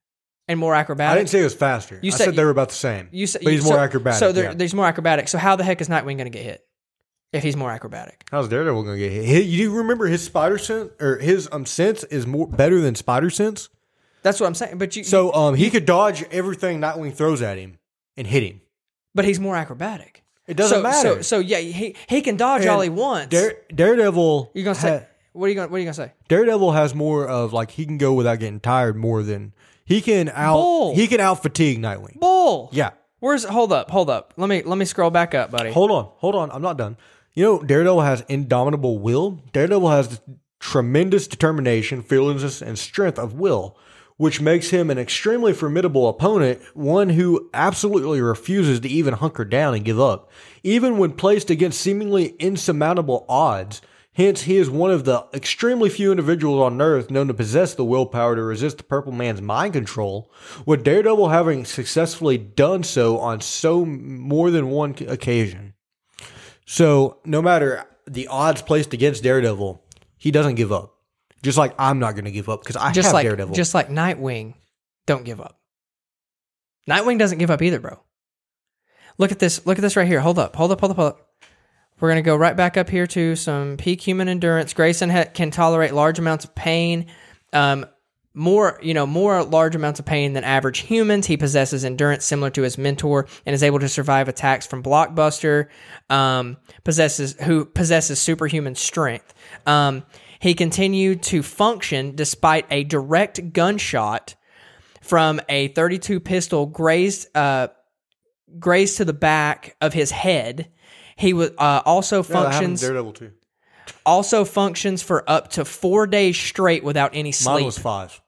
and more I acrobatic. didn't say it was faster. You I said- said they were about the same. You said, but he's so, more acrobatic. So there, yeah. there's more acrobatic. So how the heck is Nightwing going to get hit if he's more acrobatic? How's Daredevil going to get hit? He- You remember his spider sense or his um sense is more better than spider sense. That's what I'm saying. But you, So um he could dodge everything Nightwing throws at him and hit him. but he's more acrobatic. It doesn't so, matter. So, so yeah, he he can dodge And all he wants. Dare, Daredevil. you gonna say ha- what are you gonna what are you gonna say? Daredevil has more of like he can go without getting tired more than he can out. Bull. He can out fatigue Nightwing. Bull. Yeah. Where's hold up, hold up. Let me let me scroll back up, buddy. Hold on, hold on. I'm not done. You know, Daredevil has indomitable will. Daredevil has tremendous determination, fearlessness, and strength of will, which makes him an extremely formidable opponent, one who absolutely refuses to even hunker down and give up, even when placed against seemingly insurmountable odds. Hence, he is one of the extremely few individuals on Earth known to possess the willpower to resist the Purple Man's mind control, with Daredevil having successfully done so on so more than one occasion. So, no matter the odds placed against Daredevil, he doesn't give up. Just like I'm not going to give up because I just have like Daredevil. just like Nightwing, don't give up. Nightwing doesn't give up either, bro. Look at this. Look at this right here. Hold up. Hold up. Hold up. Hold up. We're gonna go right back up here to some peak human endurance. Grayson ha- can tolerate large amounts of pain, um, more you know, more large amounts of pain than average humans. He possesses endurance similar to his mentor and is able to survive attacks from Blockbuster. Um, possesses who possesses superhuman strength. Um, he continued to function despite a direct gunshot from a thirty-two pistol grazed uh, grazed to the back of his head. He was uh, also Yeah, that happened functions to Daredevil too. also functions for up to four days straight without any sleep. Mine was five.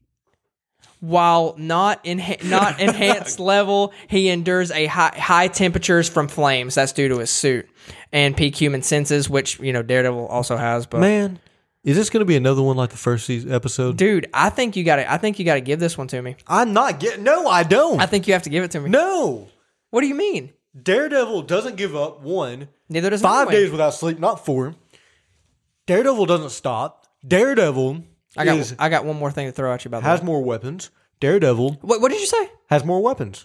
While not in not enhanced level, he endures a high high temperatures from flames. That's due to his suit and peak human senses, which you know Daredevil also has. But Man, is this going to be another one like the first season episode? dude, I think you got to. I think you got to give this one to me. I'm not getting. No, I don't. I think you have to give it to me. no. What do you mean? Daredevil doesn't give up. One, Neither does five Nightwing. days without sleep, not four. Daredevil doesn't stop. Daredevil I got. is, I got one more thing to throw at you about has that. more weapons. Daredevil What, what did you say? has more weapons.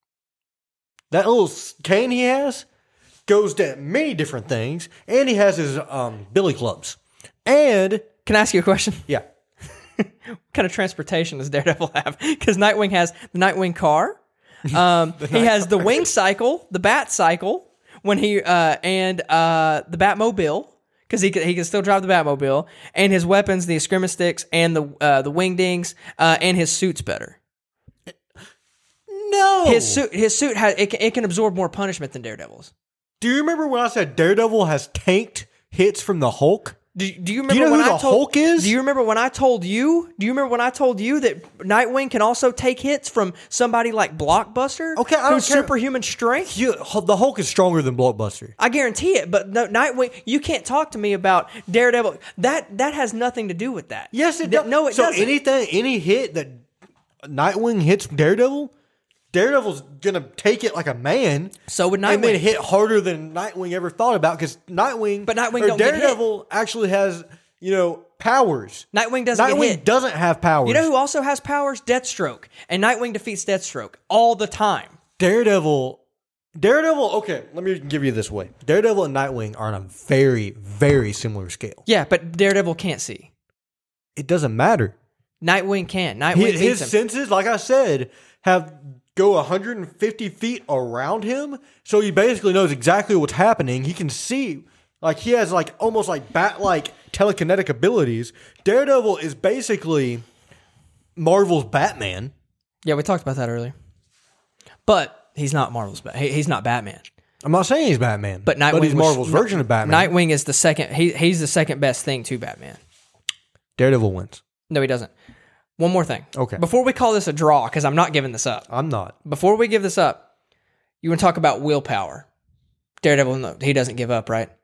That little s- cane he has goes to many different things, and he has his um, billy clubs. And Can I ask you a question? yeah, What kind of transportation does Daredevil have? Because Nightwing has the Nightwing car. Um, he has the Wing Cycle, the Bat Cycle, when he uh, and uh, the Batmobile, because he can, he can still drive the Batmobile, and his weapons, the Eskrima sticks, and the uh, the Wingdings, uh, and his suit's better. no. His suit, his suit has it can, it can absorb more punishment than Daredevil's. Do you remember when I said Daredevil has tanked hits from the Hulk? Do, do you remember Do you know when who I the told, Hulk is? Do you remember when I told you? Do you remember when I told you that Nightwing can also take hits from somebody like Blockbuster? Okay, I don't who's care. superhuman strength. You, the Hulk is stronger than Blockbuster. I guarantee it. But no, Nightwing, you can't talk to me about Daredevil. That that has nothing to do with that. Yes, it Th- does. No, it so doesn't. anything, any hit that Nightwing hits Daredevil, Daredevil's gonna take it like a man. So would and then Nightwing. hit harder than Nightwing ever thought about because Nightwing, But Nightwing or don't get hit. Daredevil actually has you know powers. Nightwing doesn't Nightwing get hit. doesn't have powers. You know who also has powers? Deathstroke. And Nightwing defeats Deathstroke all the time. Daredevil. Daredevil. Okay, let me give you this way. Daredevil and Nightwing are on a very, very similar scale. Yeah, but Daredevil can't see. It doesn't matter. Nightwing can. Nightwing His, beats his him. senses, like I said, have go one hundred fifty feet around him, so he basically knows exactly what's happening. He can see, like he has like almost like bat-like telekinetic abilities. Daredevil is basically Marvel's Batman. Yeah, we talked about that earlier. But he's not Marvel's Bat. He, he's not Batman. I'm not saying he's Batman, But Nightwing but he's was- Marvel's version of Batman. Nightwing is the second. He he's the second best thing to Batman. Daredevil wins. No, he doesn't. One more thing. Okay. Before we call this a draw, because I'm not giving this up. I'm not. Before we give this up, you want to talk about willpower. Daredevil, no, he doesn't give up, right?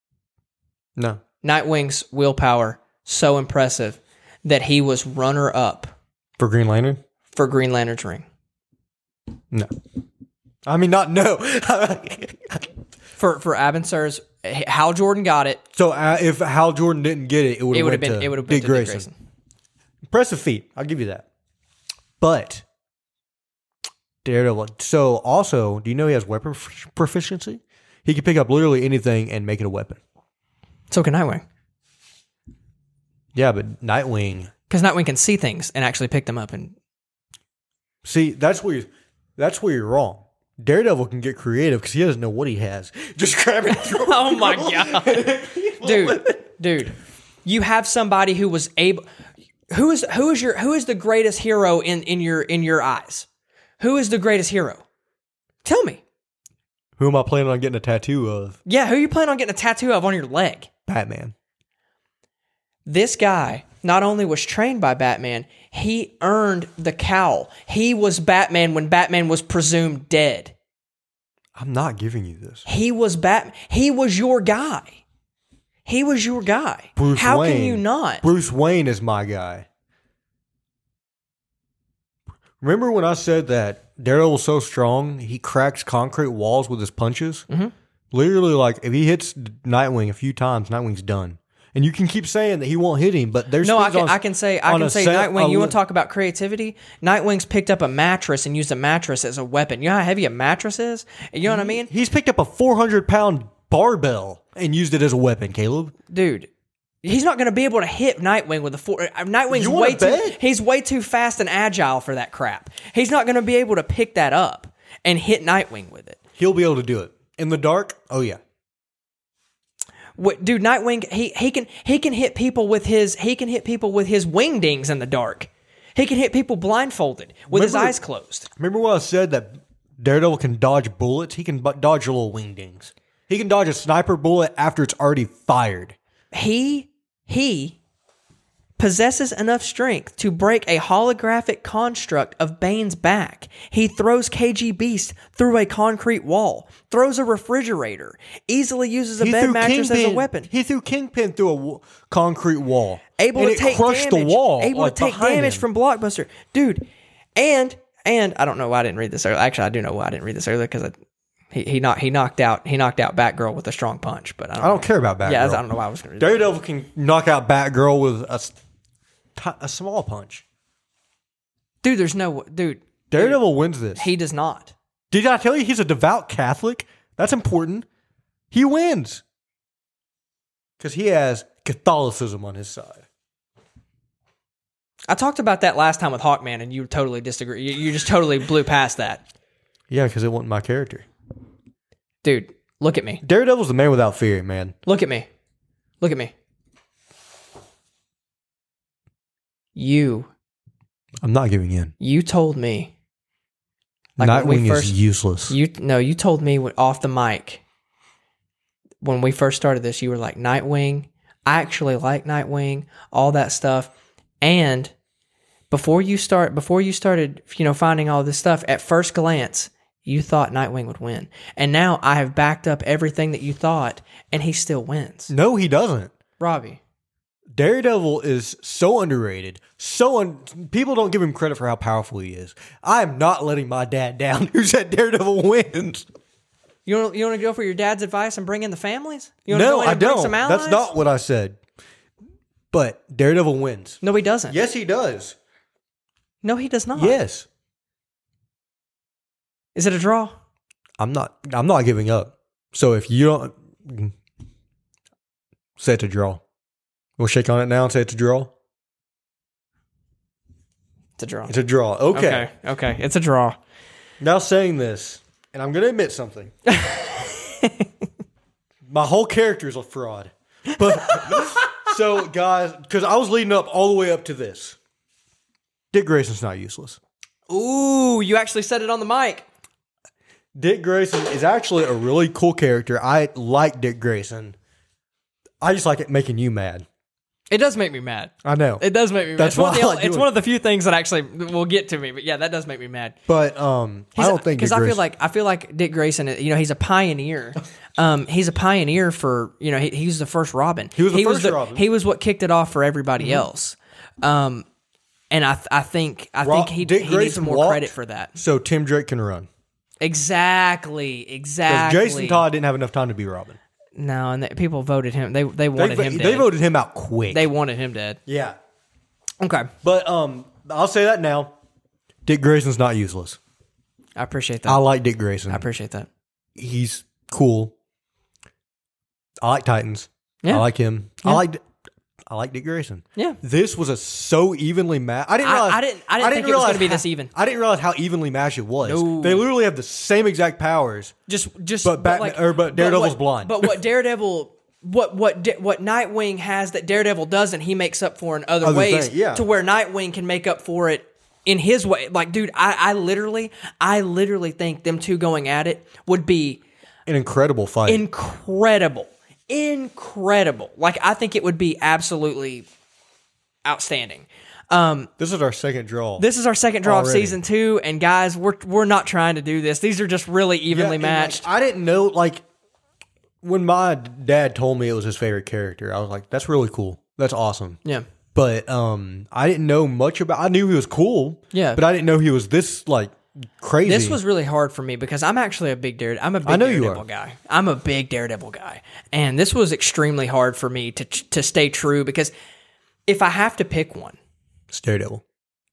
No. Nightwing's willpower so impressive that he was runner up For Green Lantern? for Green Lantern's ring. No. I mean, not no. For for Abinsur's, Hal Jordan got it. So uh, if Hal Jordan didn't get it, it would It have would have been been to it would have been Dick to Dick Grayson. Grayson. Impressive feat. I'll give you that. But Daredevil. So also, do you know he has weapon f- proficiency? He can pick up literally anything and make it a weapon. So can Nightwing. Yeah, but Nightwing. Because Nightwing can see things and actually pick them up. And See, that's where you, that's where you're wrong. Daredevil can get creative because he doesn't know what he has. Just grab it. oh my god, dude, dude, you have somebody who was able. Who is who is your who is the greatest hero in in your in your eyes? Who is the greatest hero? Tell me. Who am I planning on getting a tattoo of? Yeah, who you planning on getting a tattoo of on your leg? Batman. This guy not only was trained by Batman, he earned the cowl. He was Batman when Batman was presumed dead. I'm not giving you this. He was Bat. He was your guy. He was your guy. Bruce How Wayne. can you not? Bruce Wayne is my guy. Remember when I said that Daredevil was so strong, he cracks concrete walls with his punches? Mm-hmm. Literally, like, if he hits Nightwing a few times, Nightwing's done. And you can keep saying that he won't hit him, but there's no. I can, on, I can say I can say set, Nightwing. You li- want to talk about creativity? Nightwing's picked up a mattress and used a mattress as a weapon. You know how heavy a mattress is? You know what I mean? He's picked up a four hundred pound barbell and used it as a weapon, Caleb. Dude, he's not going to be able to hit Nightwing with a four. Nightwing's You wanna way too. bet? He's way too fast and agile for that crap. He's not going to be able to pick that up and hit Nightwing with it. He'll be able to do it. In the dark, oh yeah. What, dude, Nightwing, he he can he can hit people with his he can hit people with his wingdings in the dark. He can hit people blindfolded with his Remember- eyes closed. Remember when I said that Daredevil can dodge bullets? He can bu- dodge your little wingdings. He can dodge a sniper bullet after it's already fired. He he possesses enough strength to break a holographic construct of Bane's back. He throws K G Beast through a concrete wall, throws a refrigerator, easily uses a He bed threw mattress as a Kingpin- weapon. He threw Kingpin through a w- concrete wall. Able and to it take crushed damage, the wall. able like, to take behind damage him. from Blockbuster, dude. And and I don't know why I didn't read this earlier. Actually, I do know why I didn't read this earlier because he he knocked he knocked out he knocked out Batgirl with a strong punch. But I don't, I don't care about Batgirl. Yeah, I don't know why I was going to. Daredevil can knock out Batgirl with a, s- t- a small punch. Dude, there's no dude. Daredevil wins this. He does not. Did I tell you he's a devout Catholic? That's important. He wins. Because he has Catholicism on his side. I talked about that last time with Hawkman, and you totally disagree. You, you just totally blew past that. Yeah, because it wasn't my character. Dude, look at me. Daredevil's the man without fear, man. Look at me. Look at me. You. I'm not giving in. You told me. Like when we Nightwing first- is useless. You no, you told me when- off the mic when we first started this. You were like Nightwing. I actually like Nightwing. All that stuff. And before you start, before you started, you know, finding all this stuff, at first glance, you thought Nightwing would win, and now I have backed up everything that you thought, and he still wins. No, he doesn't. Robbie, Daredevil is so underrated. So un- people don't give him credit for how powerful he is. I am not letting my dad down. Who said Daredevil wins? you want you want to go for your dad's advice and bring in the families? You wanna No, go in I and bring don't. some allies? That's not what I said. But Daredevil wins. No, he doesn't. Yes, he does. No, he does not. Yes. Is it a draw? I'm not. I'm not giving up. So if you don't say it's a draw, we'll shake on it now and say it's a draw. It's a draw. It's a draw. Okay. Okay. Okay. It's a draw. Now saying this, and I'm going to admit something. My whole character is a fraud. But so, guys, because I was leading up all the way up to this. Dick Grayson's not useless. Ooh, you actually said it on the mic. Dick Grayson is actually a really cool character. I like Dick Grayson. I just like it making you mad. It does make me mad. I know. It does make me mad. That's It's one, why of the, I like it's doing one of the few things that actually will get to me. But yeah, that does make me mad. But um, I don't think Dick because I feel Grayson- like I feel like Dick Grayson. You know, he's a pioneer. Um, he's a pioneer for you know he, he was the first Robin. He was the first Robin. He was what kicked it off for everybody Mm-hmm. else. Um, and I I think I Ro- think he, Dick he needs Grayson more walked, credit for that. so Tim Drake can run. Exactly. Because Exactly. Jason Todd didn't have enough time to be Robin. No, and they, people voted him. They they They, wanted him dead. they voted him out quick. They wanted him dead. yeah. Okay. But um, I'll say that now. Dick Grayson's not useless. I appreciate that. I like Dick Grayson. I appreciate that. He's cool. I like Titans. Yeah. I like him. Yeah. I like I like Dick Grayson. Yeah. This was a so evenly matched. I didn't I- realize. I didn't- I didn't think it was realize gonna be how- this even. I didn't realize how evenly matched it was. No. They literally have the same exact powers. Just, just, But Batman- or- but Daredevil's what, blind. But what Daredevil, what what Da- what Nightwing has that Daredevil doesn't, he makes up for in other, Other ways. thing, yeah. To where Nightwing can make up for it in his way. Like, dude, I, I literally, I literally think them two going at it would be An incredible fight. incredible, incredible. Like, I think it would be absolutely outstanding. Um, this is our second draw. This is our second draw Already. of season two, and guys, we're we're not trying to do this. These are just really Yeah, evenly and, like, matched. I didn't know, like, when my dad told me it was his favorite character, I was like, that's really cool. That's awesome. Yeah. But um, I didn't know much about. I knew he was cool. Yeah. But I didn't know he was this like crazy. This was really hard for me because I'm actually a big Daredevil. I'm a big I know you Daredevil are. guy. I'm a big Daredevil guy, and this was extremely hard for me to to stay true because if I have to pick one, It's Daredevil.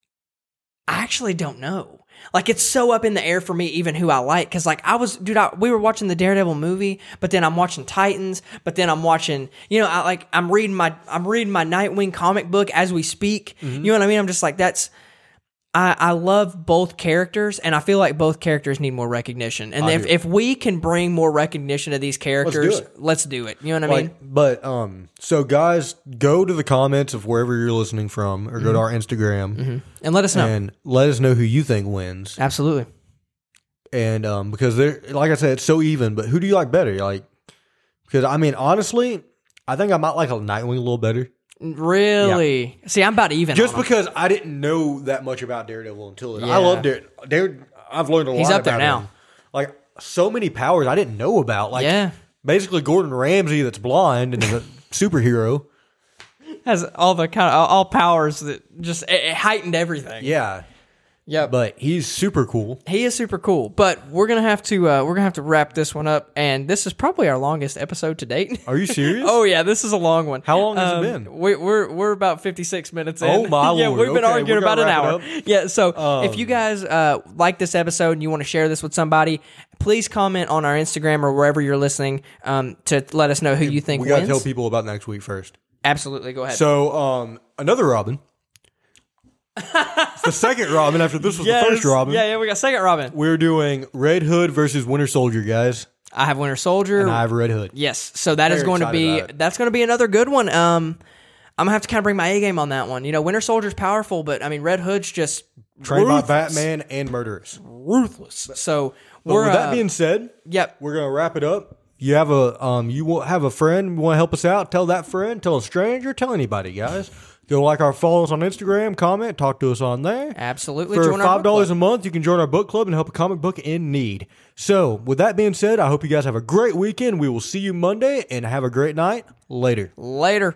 I actually don't know. Like, it's so up in the air for me, even who I like. Because, like, I was, dude, I, we were watching the Daredevil movie, but then I'm watching Titans, but then I'm watching, you know, I like, I'm reading my, I'm reading my Nightwing comic book as we speak. Mm-hmm. You know what I mean? I'm just like, that's, I, I love both characters, and I feel like both characters need more recognition. And I if, do. if we can bring more recognition to these characters, it. let's do it. You know what I mean? Like, but um, so guys, go to the comments of wherever you're listening from, or go to our Instagram And let us know. and let us know who you think wins. Absolutely. And um, because they're like I said, it's so even. But who do you like better? Like, because I mean, honestly, I think I might like a Nightwing a little better. Really? See, I'm about even. Just on him. because I didn't know that much about Daredevil until it. Yeah. I love Daredevil. Dare, I've learned a He's lot up there about now. him. Like, so many powers I didn't know about. Like, Yeah. basically Gordon Ramsay that's blind and is a superhero. Has all the kind of all powers that just it, it heightened everything. Yeah. Yeah, But he's super cool. he is super cool. But we're gonna have to uh, we're gonna have to wrap this one up, and this is probably our longest episode to date. Are you serious? Oh yeah, this is a long one. How long has it Um, been? We, we're we're about fifty six minutes in. Oh, my yeah, Lord. we've been Okay, arguing we're about gonna an wrap hour. it Yeah, so Um, if you guys uh, like this episode and you want to share this with somebody, please comment on our Instagram or wherever you're listening um, to let us know who you think We got to wins. tell people about next week first. Absolutely, go ahead. So, um, another Robin. It's the second Robin after this was Yes. the first Robin. Yeah, yeah, we got second Robin. We're doing Red Hood versus Winter Soldier, guys. I have Winter Soldier. And I have Red Hood. Yes, so that is Very going to excited be about it. that's going to be another good one. Um, I'm gonna have to kind of bring my A game on that one. You know, Winter Soldier's powerful, but I mean, Red Hood's just Trained by ruthless. Batman and murderous. ruthless. So But we're with that uh, being said, yep. we're gonna wrap it up. You have a um, you want have a friend want to help us out? Tell that friend, tell a stranger, tell anybody, guys. Go like our follow us on Instagram, comment, talk to us on there. Absolutely. For join our five book dollars a club. month, you can join our book club and help a comic book in need. So, with that being said, I hope you guys have a great weekend. We will see you Monday, and have a great night. Later. Later.